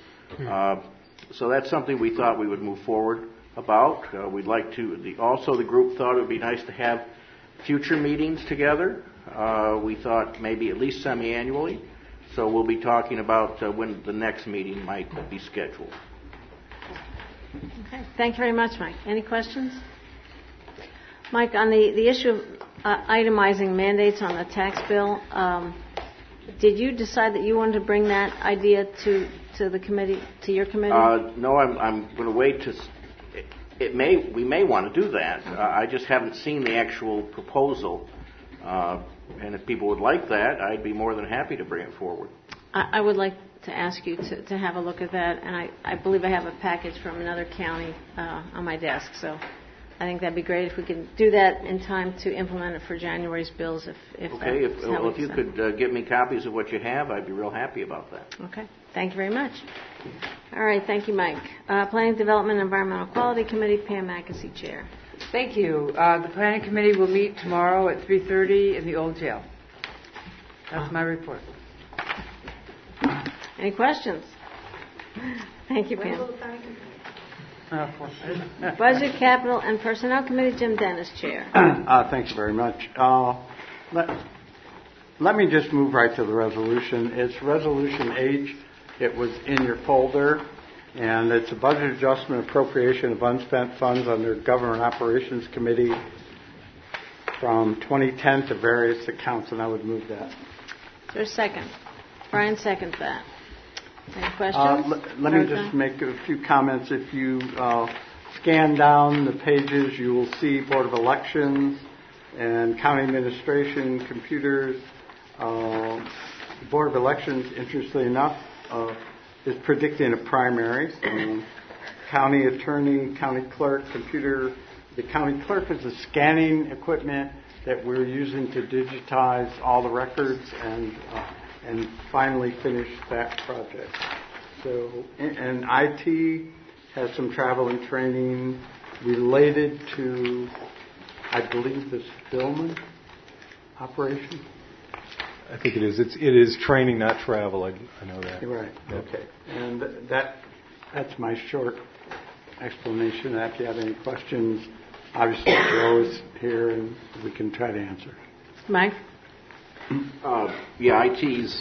So that's something we thought we would move forward about. We'd like to, also the group thought it would be nice to have future meetings together. We thought maybe at least semi-annually. So we'll be talking about when the next meeting might be scheduled. Okay. Thank you very much, Mike. Any questions? Mike, on the issue of itemizing mandates on the tax bill, did you decide that you wanted to bring that idea to the committee, to your committee? No, I'm going to wait to. We may want to do that. I just haven't seen the actual proposal, and if people would like that, I'd be more than happy to bring it forward. I would like to ask you to have a look at that, and I believe I have a package from another county on my desk, so I think that'd be great if we can do that in time to implement it for January's bills. Okay, if you could give me copies of what you have, I'd be real happy about that. Okay, thank you very much. All right, thank you, Mike. Planning, Development, and Environmental Quality Committee, Pam Mackesy, Chair. Thank you. The Planning Committee will meet tomorrow at 3:30 in the old jail. That's my report. Any questions? Thank you, Pam. Budget, Capital, and Personnel Committee, Jim Dennis, Chair. Thanks very much. Let me just move right to the resolution. It's Resolution H. It was in your folder, and it's a budget adjustment appropriation of unspent funds under Government Operations Committee from 2010 to various accounts, and I would move that. Is there a second? Brian seconds that. Any questions? Let me just make a few comments. If you scan down the pages, you will see Board of Elections and County Administration, computers. The Board of Elections, interestingly enough, is predicting a primary. County Attorney, County Clerk, computer. The County Clerk is the scanning equipment that we're using to digitize all the records and finally finish that project. So, and IT has some travel and training related to, I believe, the Spillman operation. I think it is. It is training, not travel. I know that. Right. Yep. Okay. And that's my short explanation. If you have any questions, obviously Joe is here and we can try to answer. Mike? IT's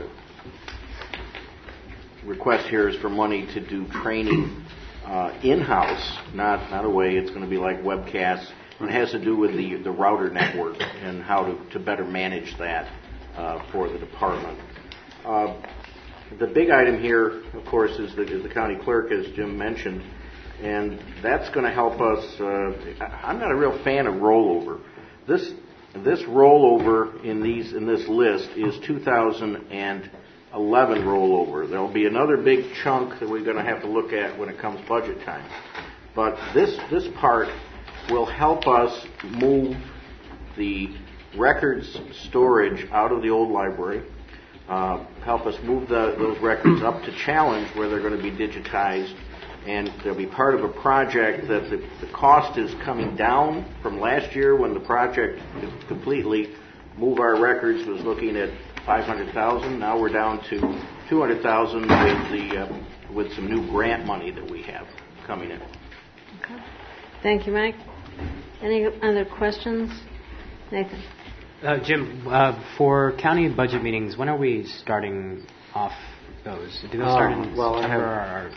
request here is for money to do training in-house, not away. It's going to be like webcasts. And it has to do with the router network and how to better manage that for the department. The big item here, of course, is the county clerk, as Jim mentioned, and that's going to help us. I'm not a real fan of rollover. This rollover in this list is 2011 rollover. There'll be another big chunk that we're going to have to look at when it comes budget time. But this part will help us move the records storage out of the old library, help us move those records up to Challenge where they're going to be digitized, and they'll be part of a project that the cost is coming down from last year when the project to completely move our records was looking at $500,000. Now we're down to $200,000 with some new grant money that we have coming in. Okay. Thank you, Mike. Any other questions? Nathan? Jim, for county budget meetings, when are we starting off those? Do those start in September?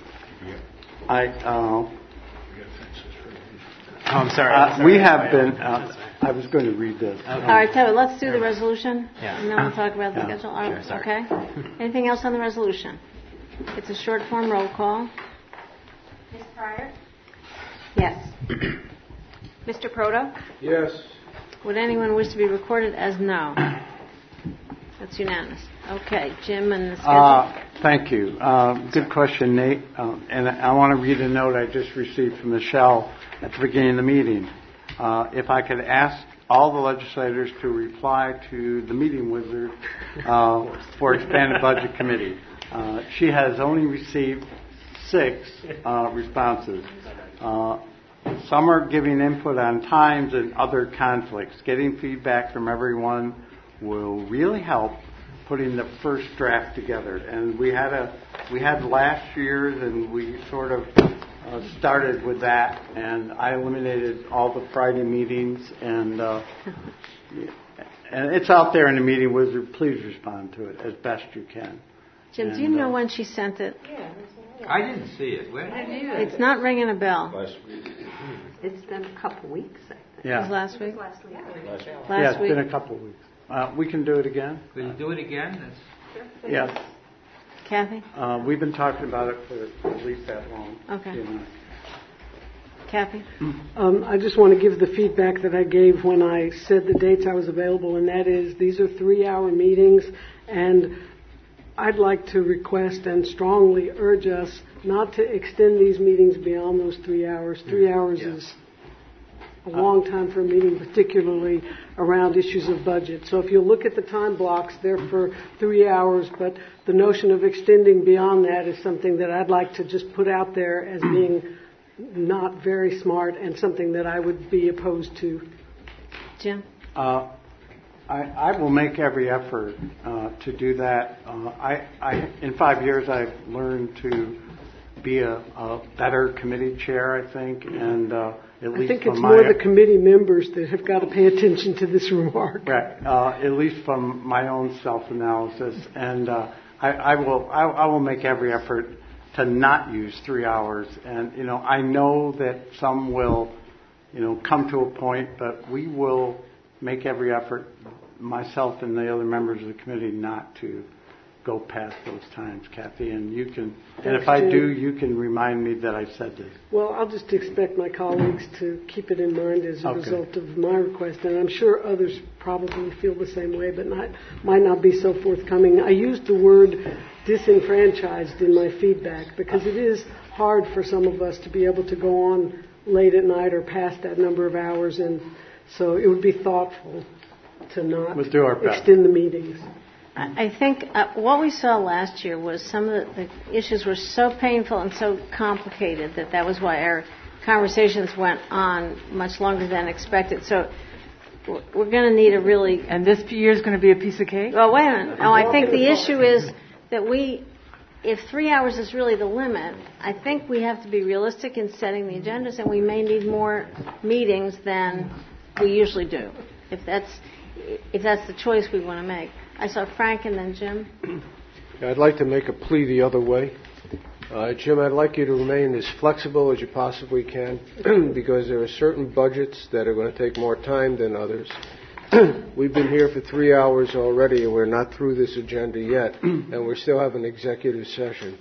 I'm sorry. We have been. I was going to read this. All right, so let's do the resolution. Yeah. And then we'll talk about the schedule. Sure, sorry. Okay. Anything else on the resolution? It's a short form roll call. Ms. Pryor? Yes. Mr. Proto? Yes. Would anyone wish to be recorded as no? That's unanimous. Okay, Jim and the schedule. Thank you. Good question, Nate. And I want to read a note I just received from Michelle at the beginning of the meeting. If I could ask all the legislators to reply to the meeting wizard for Expanded Budget Committee. She has only received 6 responses. Some are giving input on times and other conflicts. Getting feedback from everyone will really help putting the first draft together. And we had last year's, and we sort of started with that. And I eliminated all the Friday meetings, and it's out there in the meeting wizard. Please respond to it as best you can. Jim, do you know when she sent it? I didn't see it. It's not ringing a bell. It's been a couple weeks, I think. Yeah. It was last week? Last week. Yeah, it's been a couple of weeks. We can do it again. Could you do it again? Yes. Kathy? We've been talking about it for at least that long. Okay. Kathy? I just want to give the feedback that I gave when I said the dates I was available, and that is these are 3-hour meetings, and I'd like to request and strongly urge us not to extend these meetings beyond those 3 hours. 3 hours is a long time for a meeting, particularly around issues of budget. So if you look at the time blocks, they're for 3 hours, but the notion of extending beyond that is something that I'd like to just put out there as being not very smart and something that I would be opposed to. Jim? I will make every effort to do that. In 5 years, I've learned to be a better committee chair, I think, and at least I think it's more the committee members that have got to pay attention to this remark. Right, at least from my own self-analysis, and I will make every effort to not use 3 hours. And I know that some will, come to a point, but we will make every effort, myself and the other members of the committee, not to go past those times, Kathy. And you can, and if I do, you can remind me that I said this. Well, I'll just expect my colleagues to keep it in mind as a result of my request, and I'm sure others probably feel the same way, but might not be so forthcoming. I used the word disenfranchised in my feedback because it is hard for some of us to be able to go on late at night or past that number of hours, and so it would be thoughtful to not extend the meetings. I think what we saw last year was some of the issues were so painful and so complicated that was why our conversations went on much longer than expected. So we're going to need a really... And this year is going to be a piece of cake? Well, wait a minute. No, I think the issue is that if 3 hours is really the limit, I think we have to be realistic in setting the agendas, and we may need more meetings than we usually do, if that's the choice we want to make. I saw Frank and then Jim. I'd like to make a plea the other way. Jim, I'd like you to remain as flexible as you possibly can because there are certain budgets that are going to take more time than others. We've been here for 3 hours already and we're not through this agenda yet, and we still have an executive session.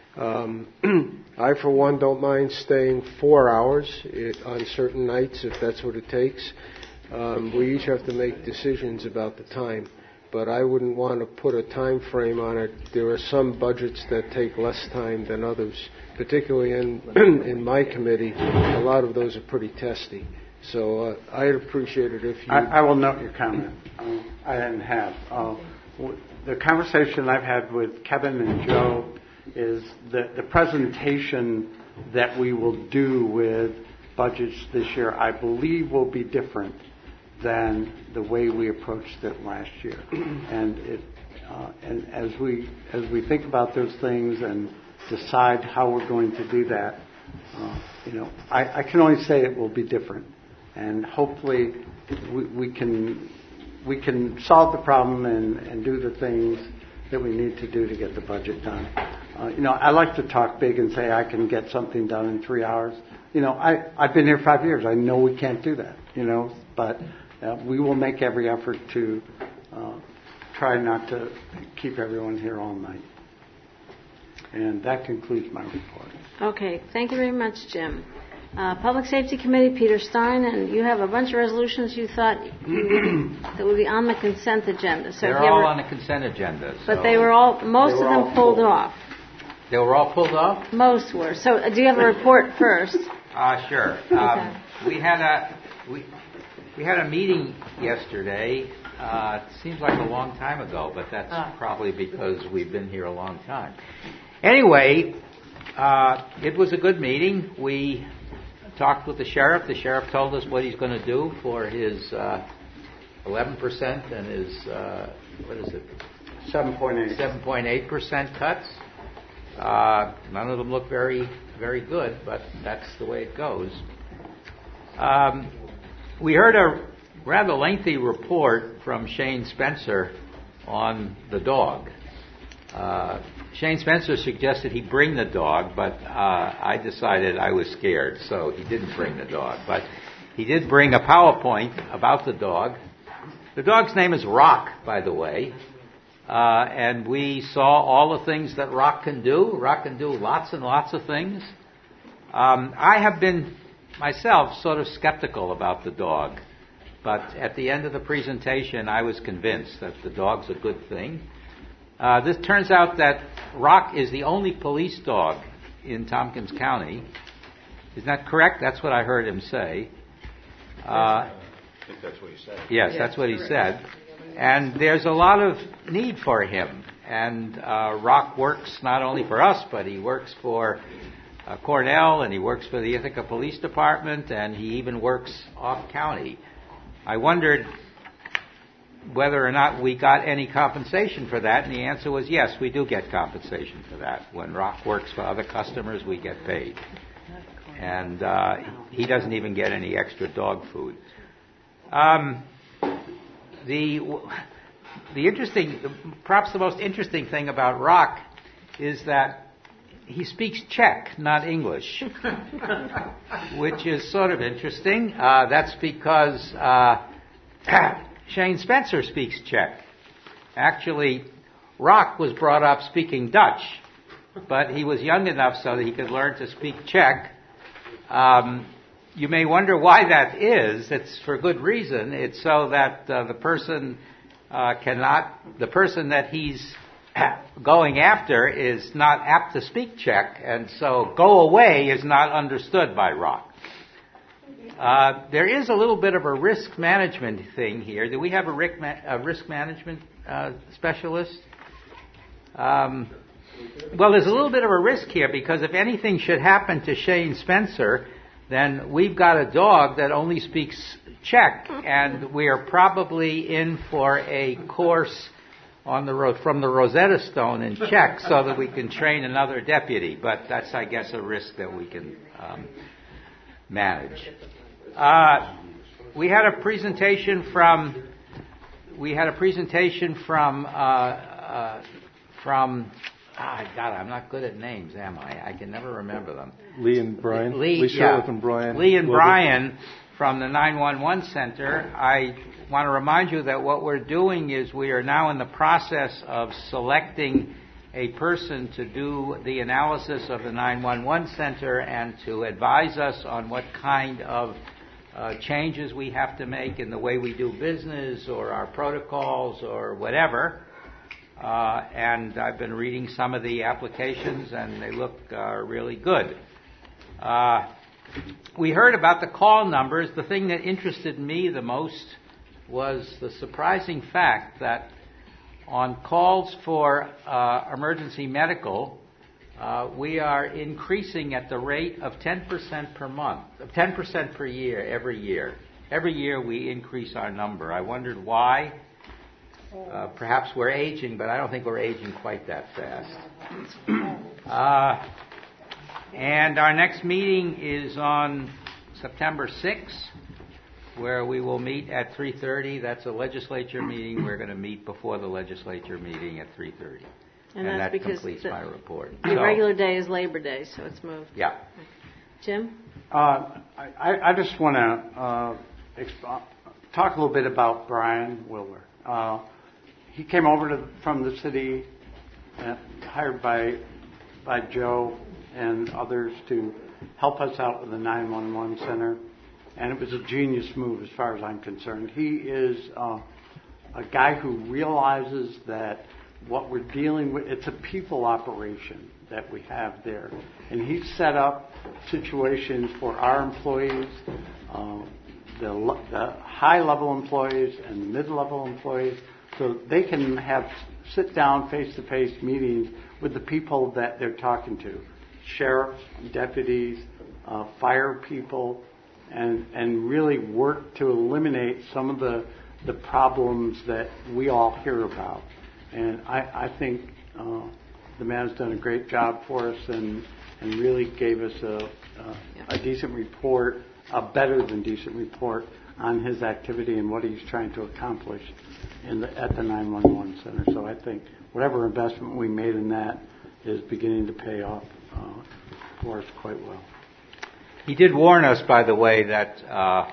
I, for one, don't mind staying 4 hours on certain nights if that's what it takes. We each have to make decisions about the time, but I wouldn't want to put a time frame on it. There are some budgets that take less time than others, particularly in my committee. A lot of those are pretty testy. So I'd appreciate it if you... I will note your comment. I didn't have. The conversation I've had with Kevin and Joe is that the presentation that we will do with budgets this year, I believe, will be different than the way we approached it last year. And as we think about those things and decide how we're going to do that, I can only say it will be different. And hopefully we can we can solve the problem and do the things that we need to do to get the budget done. I like to talk big and say I can get something done in 3 hours. I've been here 5 years. I know we can't do that, but we will make every effort to try not to keep everyone here all night. And that concludes my report. Okay, thank you very much, Jim. Public Safety Committee, Peter Stein, and you have a bunch of resolutions you thought that would be on the consent agenda. So they're all on the consent agenda. But they were all, most of them pulled off. They were all pulled off? Most were. So do you have a report first? Sure. Okay. We had a meeting yesterday. It seems like a long time ago, but that's probably because we've been here a long time. Anyway, it was a good meeting. We talked with the sheriff. The sheriff told us what he's going to do for his 11% and his, 7.8% cuts. None of them look very, very good, but that's the way it goes. We heard a rather lengthy report from Shane Spencer on the dog. Shane Spencer suggested he bring the dog, but I decided I was scared, so he didn't bring the dog. But he did bring a PowerPoint about the dog. The dog's name is Rock, by the way. And we saw all the things that Rock can do. Rock can do lots and lots of things. I have been, myself, sort of skeptical about the dog. But at the end of the presentation, I was convinced that the dog's a good thing. This turns out that Rock is the only police dog in Tompkins County. Isn't that correct? That's what I heard him say. I think that's what he said. Yes, that's what he said. And there's a lot of need for him. And Rock works not only for us, but he works for Cornell, and he works for the Ithaca Police Department, and he even works off-county. I wondered whether or not we got any compensation for that, and the answer was yes, we do get compensation for that. When Rock works for other customers, we get paid. And he doesn't even get any extra dog food. Perhaps the most interesting thing about Rock is that he speaks Czech, not English, which is sort of interesting. That's because Shane Spencer speaks Czech. Actually, Rock was brought up speaking Dutch, but he was young enough so that he could learn to speak Czech. You may wonder why that is. It's for good reason. It's so that the person that he's going after is not apt to speak Czech, and so go away is not understood by Rock. There is a little bit of a risk management thing here. Do we have a risk management specialist? Well, there's a little bit of a risk here because if anything should happen to Shane Spencer, then we've got a dog that only speaks Czech, and we are probably in for a course on the road from the Rosetta Stone in Czech so that we can train another deputy. But that's, I guess, a risk that we can manage. We had a presentation from God, I'm not good at names, am I? I can never remember them. Lee and Brian. Lee Sherlock and Brian. Lee and Brian from the 911 Center. I want to remind you that what we're doing is we are now in the process of selecting a person to do the analysis of the 911 Center and to advise us on what kind of changes we have to make in the way we do business or our protocols or whatever. And I've been reading some of the applications, and they look really good. We heard about the call numbers. The thing that interested me the most was the surprising fact that on calls for emergency medical, we are increasing at the rate of 10% per month, 10% per year, every year. Every year we increase our number. I wondered why. Perhaps we're aging, but I don't think we're aging quite that fast. And our next meeting is on September 6th. where we will meet at 3:30. That's a legislature meeting. We're going to meet before the legislature meeting at 3:30. And that that's because completes my report. The regular day is Labor Day, so it's moved. Yeah. Jim? I just want to talk a little bit about Brian Wilbur. He came over from the city, hired by Joe and others to help us out with the 911 center, and it was a genius move as far as I'm concerned. He is a guy who realizes that what we're dealing with, it's a people operation that we have there. And he's set up situations for our employees, the high-level employees and the mid-level employees, so they can have sit-down, face-to-face meetings with the people that they're talking to, sheriffs, deputies, fire people, and really work to eliminate some of the problems that we all hear about. And I think the man's done a great job for us and really gave us a decent report, a better than decent report on his activity and what he's trying to accomplish at the 911 center. So I think whatever investment we made in that is beginning to pay off for us quite well. He did warn us, by the way, that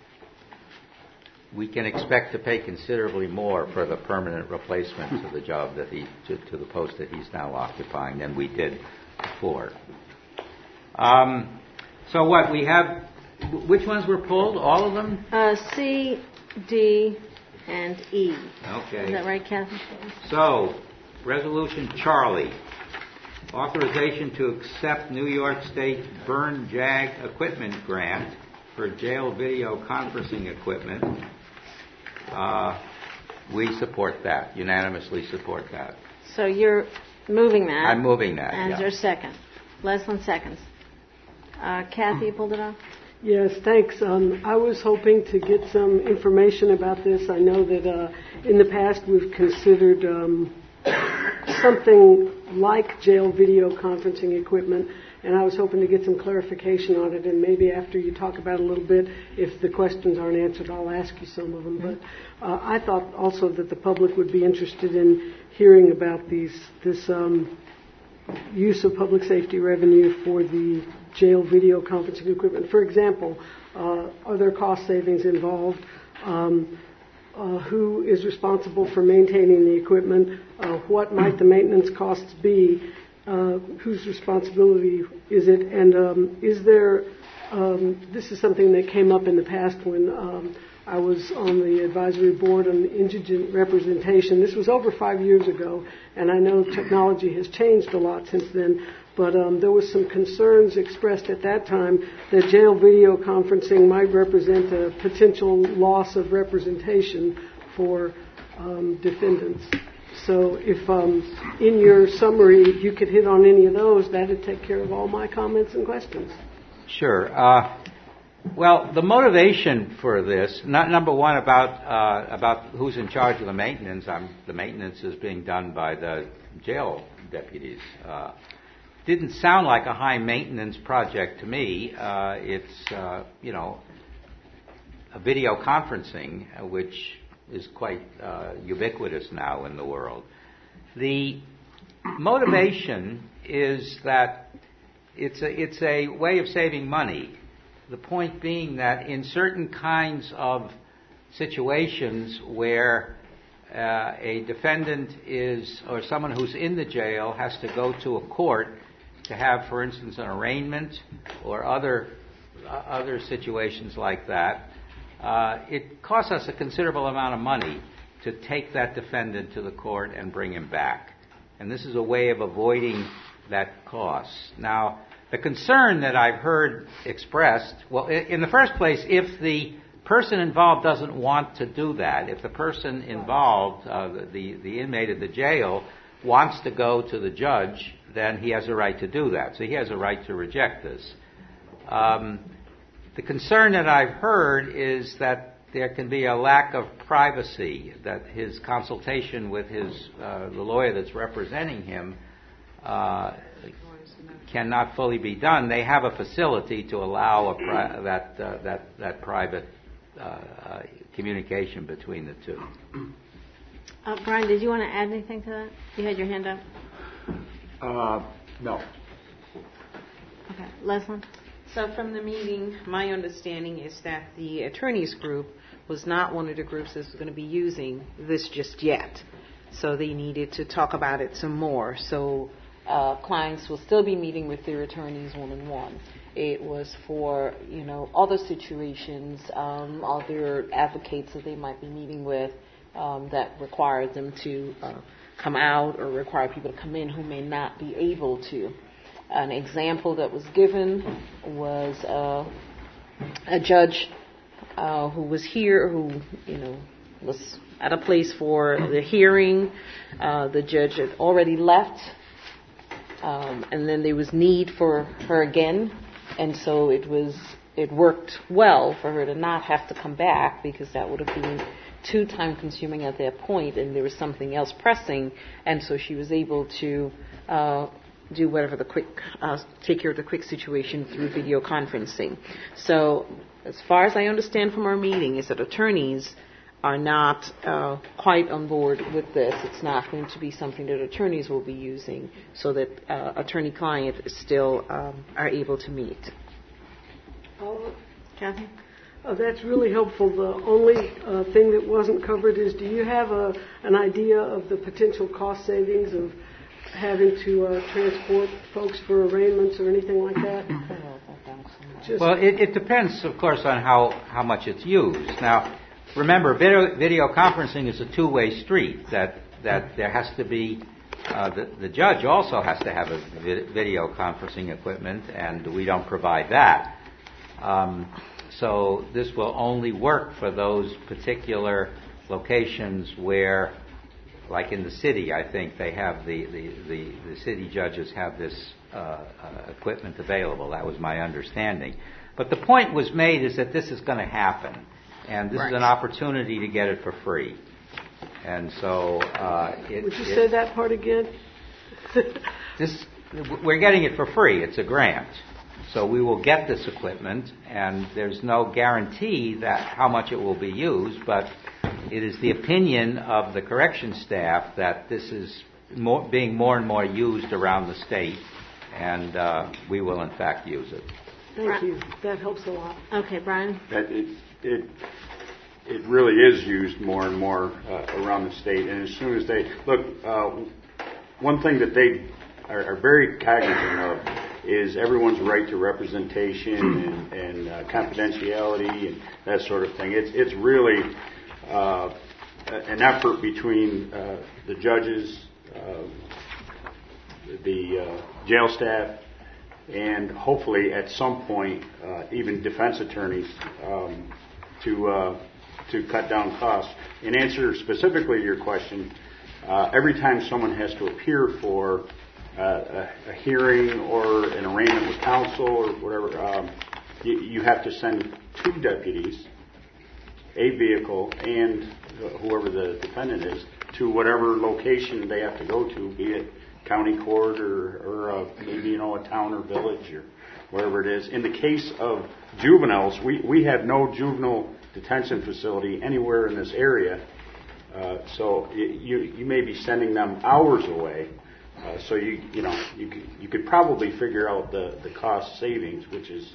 we can expect to pay considerably more for the permanent replacement to the job to the post that he's now occupying than we did before. So what we have? Which ones were pulled? All of them? C, D, and E. Okay. Is that right, Kathy? So, Resolution Charlie. Authorization to accept New York State Burn JAG equipment grant for jail video conferencing equipment. We support that, unanimously support that. So you're moving that. I'm moving that, And is there a second? Leslin seconds. Kathy, you pulled it off? Yes, thanks. I was hoping to get some information about this. I know that in the past we've considered something like jail video conferencing equipment, and I was hoping to get some clarification on it, and maybe after you talk about it a little bit, if the questions aren't answered, I'll ask you some of them. But I thought also that the public would be interested in hearing about this use of public safety revenue for the jail video conferencing equipment. For example, are there cost savings involved? Who is responsible for maintaining the equipment? What might the maintenance costs be? Whose responsibility is it? And is there, this is something that came up in the past when I was on the advisory board on indigent representation. This was over 5 years ago, and I know technology has changed a lot since then, but there was some concerns expressed at that time that jail video conferencing might represent a potential loss of representation for defendants. So if in your summary you could hit on any of those, that would take care of all my comments and questions. Sure. Well, the motivation for this, number one, about who's in charge of the maintenance. The maintenance is being done by the jail deputies. Didn't sound like a high maintenance project to me. It's a video conferencing, which is quite ubiquitous now in the world. The motivation is that it's a way of saving money. The point being that in certain kinds of situations where a defendant or someone who's in the jail has to go to a court to have, for instance, an arraignment or other situations like that, it costs us a considerable amount of money to take that defendant to the court and bring him back. And this is a way of avoiding that cost. Now, the concern that I've heard expressed, well, in the first place, if the person involved doesn't want to do that, if the person involved, the inmate of the jail, wants to go to the judge, then he has a right to do that. So he has a right to reject this. The concern that I've heard is that there can be a lack of privacy, that his consultation with the lawyer that's representing him cannot fully be done. They have a facility to allow that private communication between the two. Brian, did you want to add anything to that? You had your hand up. No. Okay, Leslie. So from the meeting, my understanding is that the attorneys group was not one of the groups that's going to be using this just yet. So they needed to talk about it some more. So clients will still be meeting with their attorneys one-on-one. It was for, other situations, other advocates that they might be meeting with that required them to come out or require people to come in who may not be able to. An example that was given was a judge who was here, who was at a place for the hearing. The judge had already left, and then there was need for her again, and so it worked well for her to not have to come back, because that would have been too time consuming at that point, and there was something else pressing, and so she was able to do whatever take care of the quick situation through video conferencing. So as far as I understand from our meeting is that attorneys are not quite on board with this. It's not going to be something that attorneys will be using, so that attorney-client still are able to meet. Kathy? Oh, that's really helpful. The only thing that wasn't covered is, do you have an idea of the potential cost savings of having to transport folks for arraignments or anything like that? Well, it depends, of course, on how much it's used. Now, remember, video conferencing is a two-way street. That there has to be the judge also has to have a video conferencing equipment, and we don't provide that. So this will only work for those particular locations where, like in the city, I think they have the city judges have this equipment available. That was my understanding. But the point was made is that this is going to happen, and this is an opportunity to get it for free. And so, would you say that part again? We're getting it for free. It's a grant. So we will get this equipment, and there's no guarantee that how much it will be used, but it is the opinion of the correction staff that this is being more and more used around the state, and we will in fact use it. Thank you. That helps a lot. Okay, Brian. It really is used more and more around the state, and as soon as they look, one thing that they are very cognizant of is everyone's right to representation and confidentiality and that sort of thing. It's really an effort between the judges, the jail staff, and hopefully at some point even defense attorneys to cut down costs. In answer specifically to your question, every time someone has to appear for a hearing or an arraignment with counsel or whatever, you have to send 2 deputies, a vehicle, and whoever the defendant is, to whatever location they have to go to, be it county court or maybe a town or village or wherever it is. In the case of juveniles, we have no juvenile detention facility anywhere in this area, so you may be sending them hours away. So you could probably figure out the cost savings, which is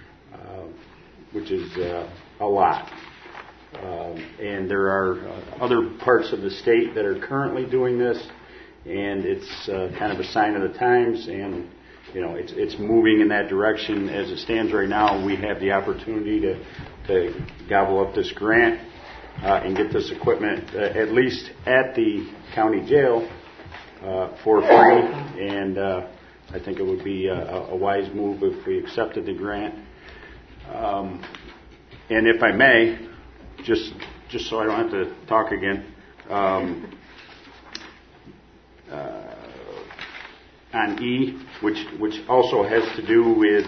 a lot. And there are other parts of the state that are currently doing this, and it's kind of a sign of the times, and it's moving in that direction. As it stands right now, we have the opportunity to gobble up this grant and get this equipment at least at the county jail for free, and I think it would be a wise move if we accepted the grant. And if I may, just so I don't have to talk again, on E, which also has to do with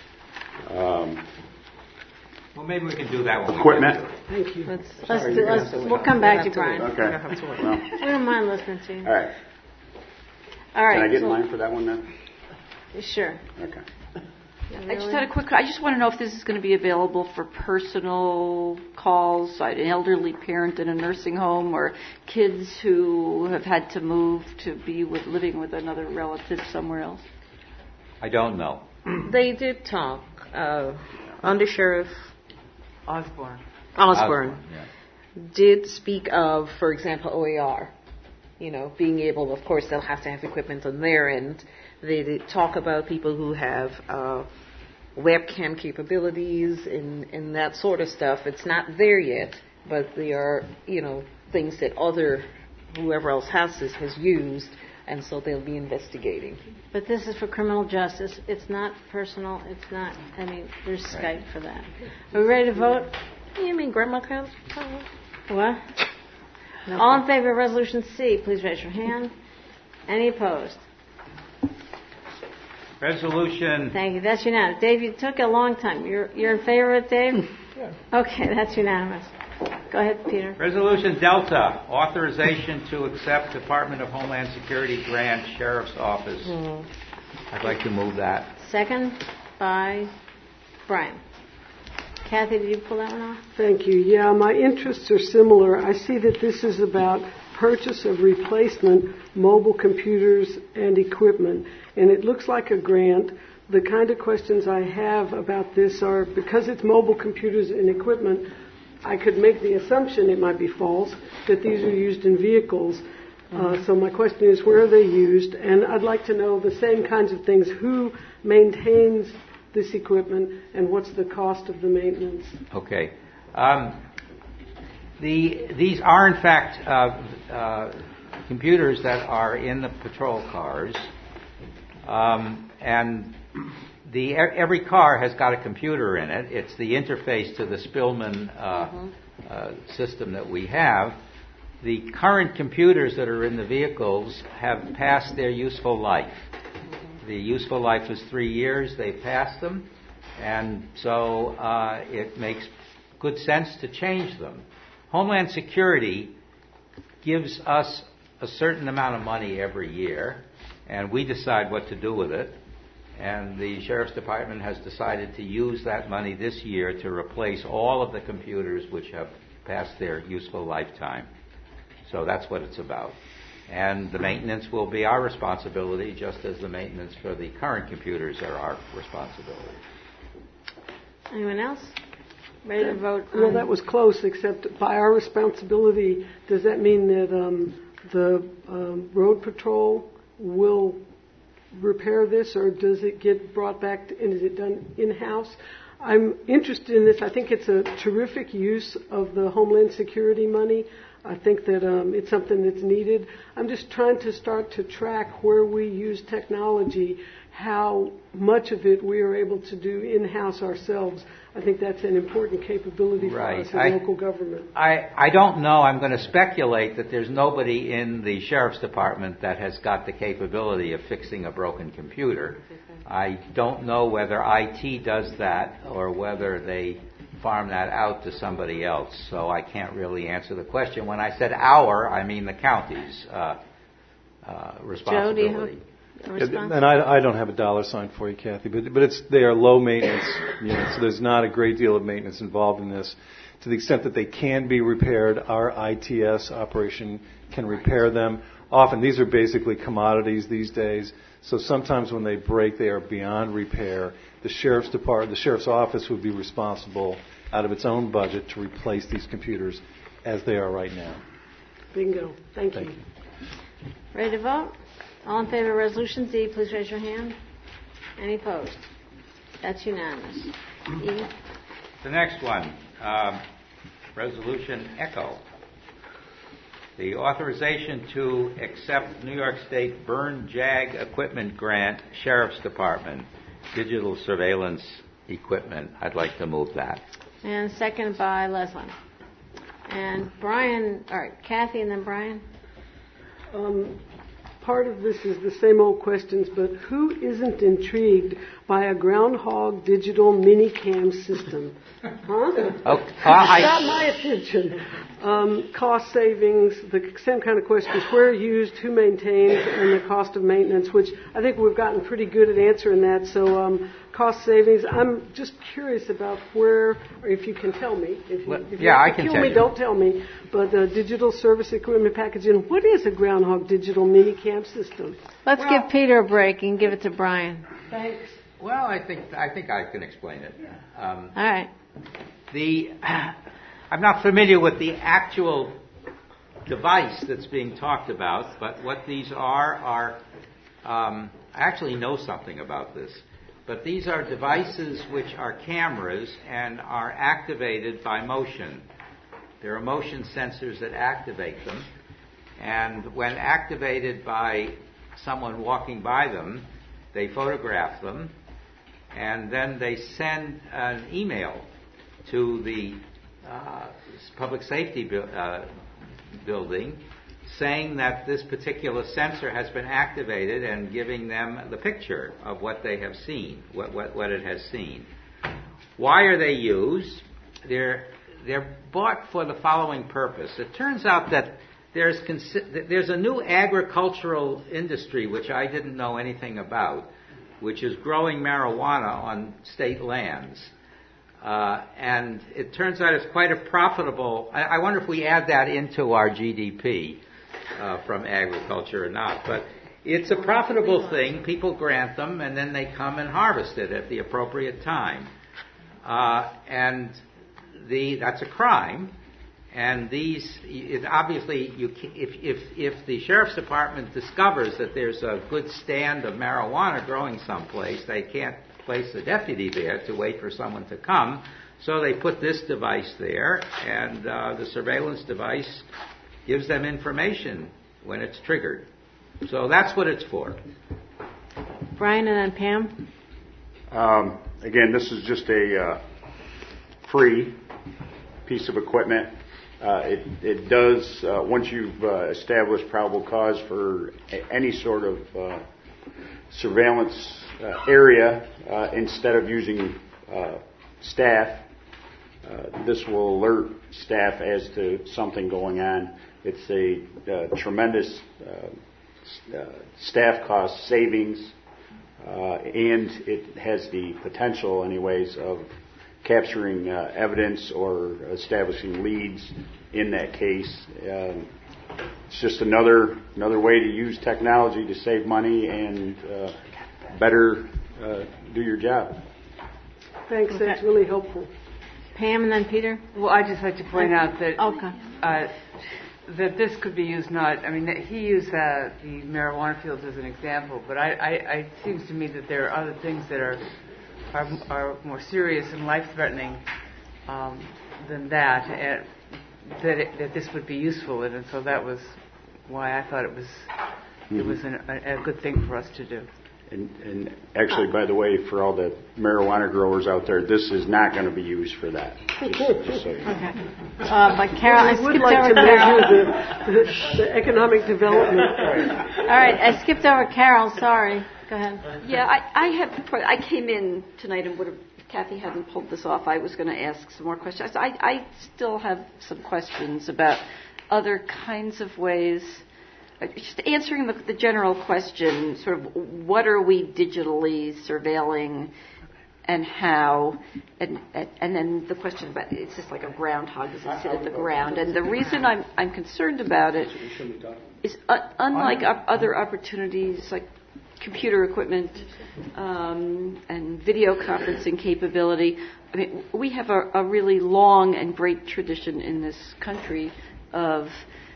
well, maybe we can do that one. Equipment. Thank you. We'll come back to you, Brian. Okay. We don't mind listening to you. All right. All right. Can I get in line for that one then? Sure. Okay. Yeah. I just had a quick. I just want to know if this is going to be available for personal calls, like an elderly parent in a nursing home, or kids who have had to move to be living with another relative somewhere else. I don't know. They did talk. Under Sheriff Osborne yeah. Did speak of, for example, OER. Being able, of course, they'll have to have equipment on their end. They did talk about people who have webcam capabilities and that sort of stuff. It's not there yet, but they are, things that whoever else has this has used, and so they'll be investigating. But this is for criminal justice. It's not personal. It's not, there's Skype for that. Are we ready to vote? You mean grandma counts? What? No. All in favor of Resolution C, please raise your hand. Any opposed? Resolution. Thank you. That's unanimous. Dave, you took a long time. You're in favor of it, Dave? Yeah. Okay, that's unanimous. Go ahead, Peter. Resolution Delta, authorization to accept Department of Homeland Security grant, Sheriff's Office. I'd like to move that. Second by Brian. Kathy, did you pull that one off? Thank you. Yeah, my interests are similar. I see that this is about purchase of replacement mobile computers and equipment, and it looks like a grant. The kind of questions I have about this are, because it's mobile computers and equipment, I could make the assumption, it might be false, that these are used in vehicles. So my question is, where are they used? And I'd like to know the same kinds of things. Who maintains this equipment, and what's the cost of the maintenance? Okay. These are, in fact, computers that are in the patrol cars, and every car has got a computer in it. It's the interface to the Spillman system that we have. The current computers that are in the vehicles have passed their useful life. The useful life is 3 years. They passed them, and so it makes good sense to change them. Homeland Security gives us a certain amount of money every year, and we decide what to do with it. And the Sheriff's Department has decided to use that money this year to replace all of the computers which have passed their useful lifetime. So that's what it's about. And the maintenance will be our responsibility, just as the maintenance for the current computers are our responsibility. Anyone else? Ready to vote? Well, that was close, except by our responsibility, does that mean that the road patrol will repair this, or does it get brought back and is it done in-house? I'm interested in this. I think it's a terrific use of the Homeland Security money. I think that it's something that's needed. I'm just trying to start to track where we use technology, how much of it we are able to do in-house ourselves. I think that's an important capability for us in local government. I don't know. I'm going to speculate that there's nobody in the Sheriff's Department that has got the capability of fixing a broken computer. I don't know whether IT does that or whether they farm that out to somebody else, so I can't really answer the question. When I said our, I mean the county's responsibility. Joe, do you have a response? And I don't have a dollar sign for you, Kathy, but they are low maintenance units, so there's not a great deal of maintenance involved in this. To the extent that they can be repaired, our ITS operation can repair them. Often these are basically commodities these days, so sometimes when they break, they are beyond repair. The Sheriff's Department, the Sheriff's Office would be responsible out of its own budget to replace these computers as they are right now. Bingo. Thank you. Ready to vote? All in favor of Resolution Z, please raise your hand. Any opposed? That's unanimous. E. The next one, Resolution ECHO. The authorization to accept New York State Burn JAG Equipment Grant, Sheriff's Department, digital surveillance equipment. I'd like to move that. And second by Leslie. And Brian, all right, Kathy and then Brian. Part of this is the same old questions, but who isn't intrigued by a groundhog digital mini-cam system? Huh? Got my attention. Cost savings, the same kind of questions. Where used, who maintains, and the cost of maintenance, which I think we've gotten pretty good at answering that. So cost savings. I'm just curious about where, or if you can tell me. If you I can tell you. Don't tell me. But digital service equipment packaging. What is a Groundhog digital mini camp system? Let's give Peter a break and give it to Brian. Thanks. Well, I think I can explain it. All right. I'm not familiar with the actual device that's being talked about, but what these are I actually know something about this. But these are devices which are cameras and are activated by motion. There are motion sensors that activate them, and when activated by someone walking by them, they photograph them, and then they send an email to the public safety building saying that this particular sensor has been activated and giving them the picture of what they have seen, what it has seen. Why are they used? They're bought for the following purpose. It turns out that there's a new agricultural industry which I didn't know anything about, which is growing marijuana on state lands. And it turns out it's quite a profitable. I wonder if we add that into our GDP from agriculture or not. But it's a profitable thing. People grant them, and then they come and harvest it at the appropriate time. And that's a crime. And obviously, if the sheriff's department discovers that there's a good stand of marijuana growing someplace, they can't place the deputy there to wait for someone to come. So they put this device there, and the surveillance device gives them information when it's triggered. So that's what it's for. Brian and then Pam. Again, this is just a free piece of equipment. It does, once you've established probable cause for any sort of surveillance area, instead of using staff, this will alert staff as to something going on. It's a tremendous staff cost savings, and it has the potential, anyways, of capturing evidence or establishing leads in that case. It's just another way to use technology to save money and better do your job. Thanks, that's really helpful. Pam and then Peter. Well, I'd just like to point out that that this could be used he used the marijuana fields as an example, but it seems to me that there are other things that are more serious and life-threatening than that, that this would be useful in, and so that was why I thought it was a good thing for us to do. And actually, by the way, for all the marijuana growers out there, this is not going to be used for that. Just so you know. Okay. But Carol, I would skipped like over to Carol. measure the economic development. All right, I skipped over Carol. Sorry. Go ahead. Yeah, I came in tonight and would have, if Kathy hadn't pulled this off, I was going to ask some more questions. I still have some questions about other kinds of ways. Just answering the general question, sort of what are we digitally surveilling and how, and then the question about, it's just like a groundhog, does it sit at the ground? And the reason I'm concerned about it is unlike other opportunities like computer equipment and video conferencing capability, I mean, we have a really long and great tradition in this country of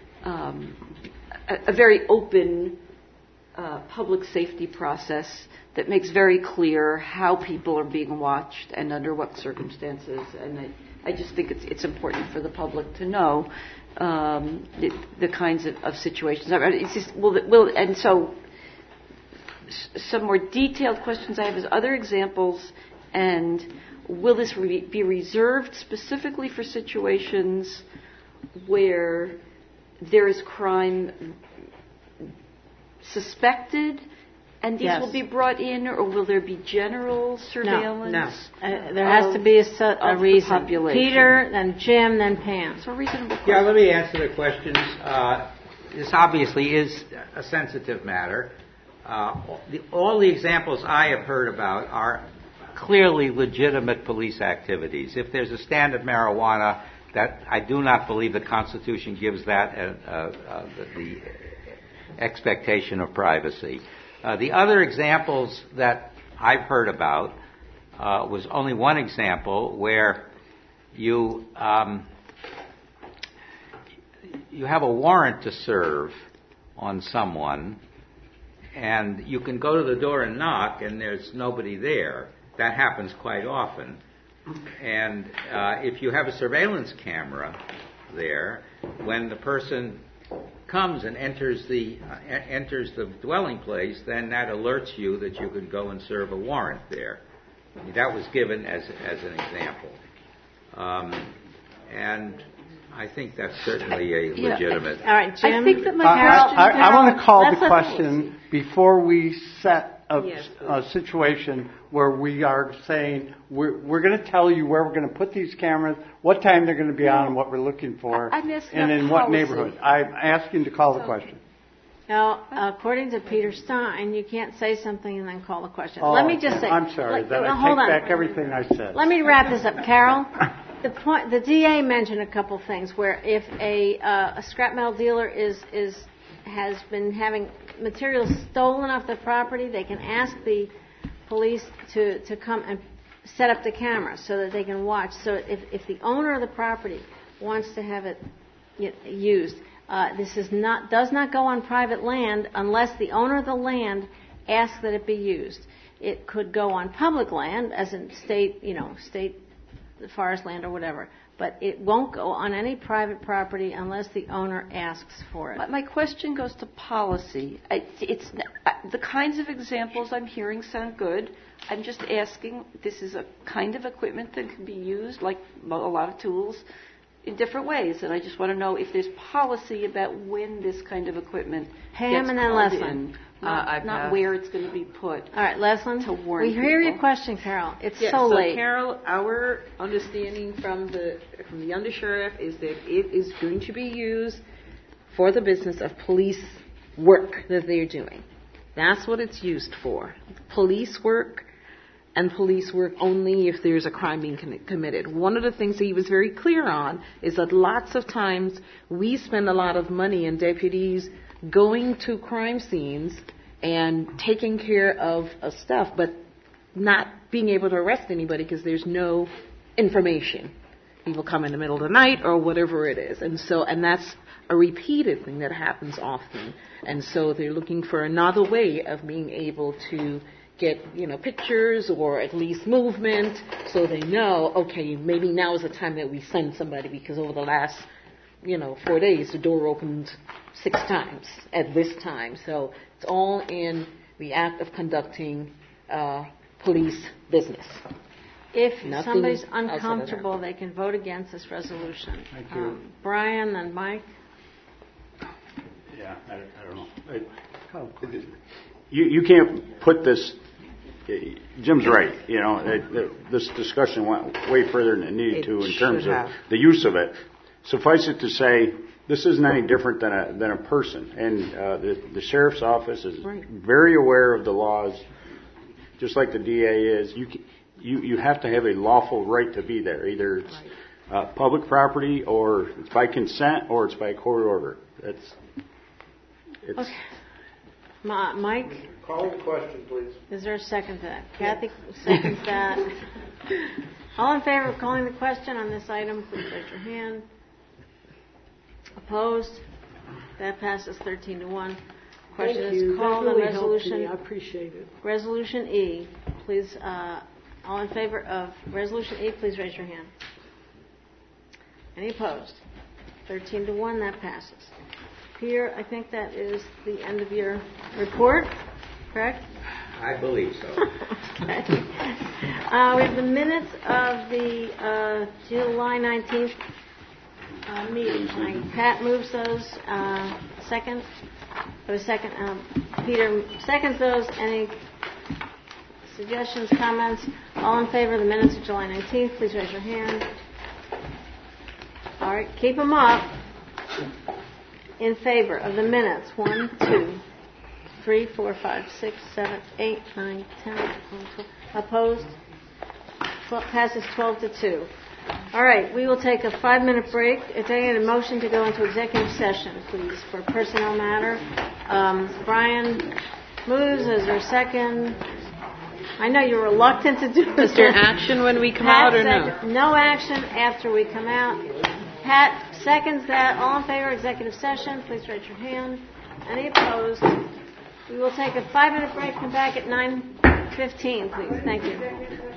a very open public safety process that makes very clear how people are being watched and under what circumstances. And I just think it's important for the public to know the kinds of situations. It's just, and so some more detailed questions I have is other examples, and will this be reserved specifically for situations where there is crime suspected, and these will be brought in, or will there be general surveillance? No. There has to be a reason. Peter, then Jim, then Pam. So reasonable. Yeah, let me answer the questions. This obviously is a sensitive matter. All the examples I have heard about are clearly legitimate police activities. If there's a stand of marijuana, that I do not believe the Constitution gives that the expectation of privacy. The other examples that I've heard about was only one example where you have a warrant to serve on someone, and you can go to the door and knock, and there's nobody there. That happens quite often. And if you have a surveillance camera there, when the person comes and enters the dwelling place, then that alerts you that you can go and serve a warrant there. That was given as an example. And I think that's certainly a legitimate. All right, Jim. I think that I want to call the question before we set a situation where we are saying we're going to tell you where we're going to put these cameras, what time they're going to be on, and what we're looking for, and in what neighborhood. I'm asking to call the question. Now, according to Peter Stein, you can't say something and then call the question. Let me just say. I'm sorry. I take back everything I said. Let me wrap this up, Carol. The DA mentioned a couple things where if a scrap metal dealer has been having materials stolen off the property, they can ask the police to come and set up the camera so that they can watch. So if the owner of the property wants to have it used, this does not go on private land unless the owner of the land asks that it be used. It could go on public land, as in state forest land or whatever, but it won't go on any private property unless the owner asks for it. My question goes to policy. It's the kinds of examples I'm hearing sound good. I'm just asking, this is a kind of equipment that can be used, like a lot of tools, in different ways, and I just want to know if there's policy about when this kind of equipment Pam gets and then called Leslie. in, not where it's going to be put. All right, Leslie. To warn we hear people. your question, Carol. It's so late. Carol, our understanding from the undersheriff is that it is going to be used for the business of police work that they're doing. That's what it's used for. Police work. And police work only if there's a crime being committed. One of the things that he was very clear on is that lots of times we spend a lot of money and deputies going to crime scenes and taking care of stuff, but not being able to arrest anybody because there's no information. People come in the middle of the night or whatever it is. And that's a repeated thing that happens often. And so they're looking for another way of being able to get, pictures or at least movement so they know, okay, maybe now is the time that we send somebody because over the last, 4 days the door opened 6 times at this time. So it's all in the act of conducting police business. If somebody's uncomfortable, they can vote against this resolution. Thank you. Brian and Mike? Yeah, I don't know. You can't put this. Jim's right. This discussion went way further than it needed to in terms of the use of it. Suffice it to say, this isn't any different than a person, and the sheriff's office is very aware of the laws, just like the DA is. You have to have a lawful right to be there. Either it's public property, or it's by consent, or it's by court order. It's okay. Mike? Call the question, please. Is there a second to that? Kathy seconds that. All in favor of calling the question on this item, please raise your hand. Opposed? That passes 13-1. Question is called on resolution. I appreciate it. Resolution E. Please, all in favor of resolution E, please raise your hand. Any opposed? 13-1. That passes. Peter, I think that is the end of your report, correct? I believe so. Okay. We have the minutes of the July 19th meeting. Pat moves those. Second? Peter seconds those. Any suggestions, comments? All in favor of the minutes of July 19th, please raise your hand. All right, keep them up. In favor of the minutes, 1, 2, 3, 4, 5, 6, 7, 8, 9, 10, 11, 12. Opposed? Passes 12-2. All right, we will take a 5-minute break. Taking a motion to go into executive session, please, for personnel matter. Brian moves. Is there a second? I know you're reluctant to do this. Is there action when we come out or no? No action after we come out. Pat seconds that. All in favor, executive session, please raise your hand. Any opposed? We will take a 5-minute break. Come back at 9:15, please. Thank you.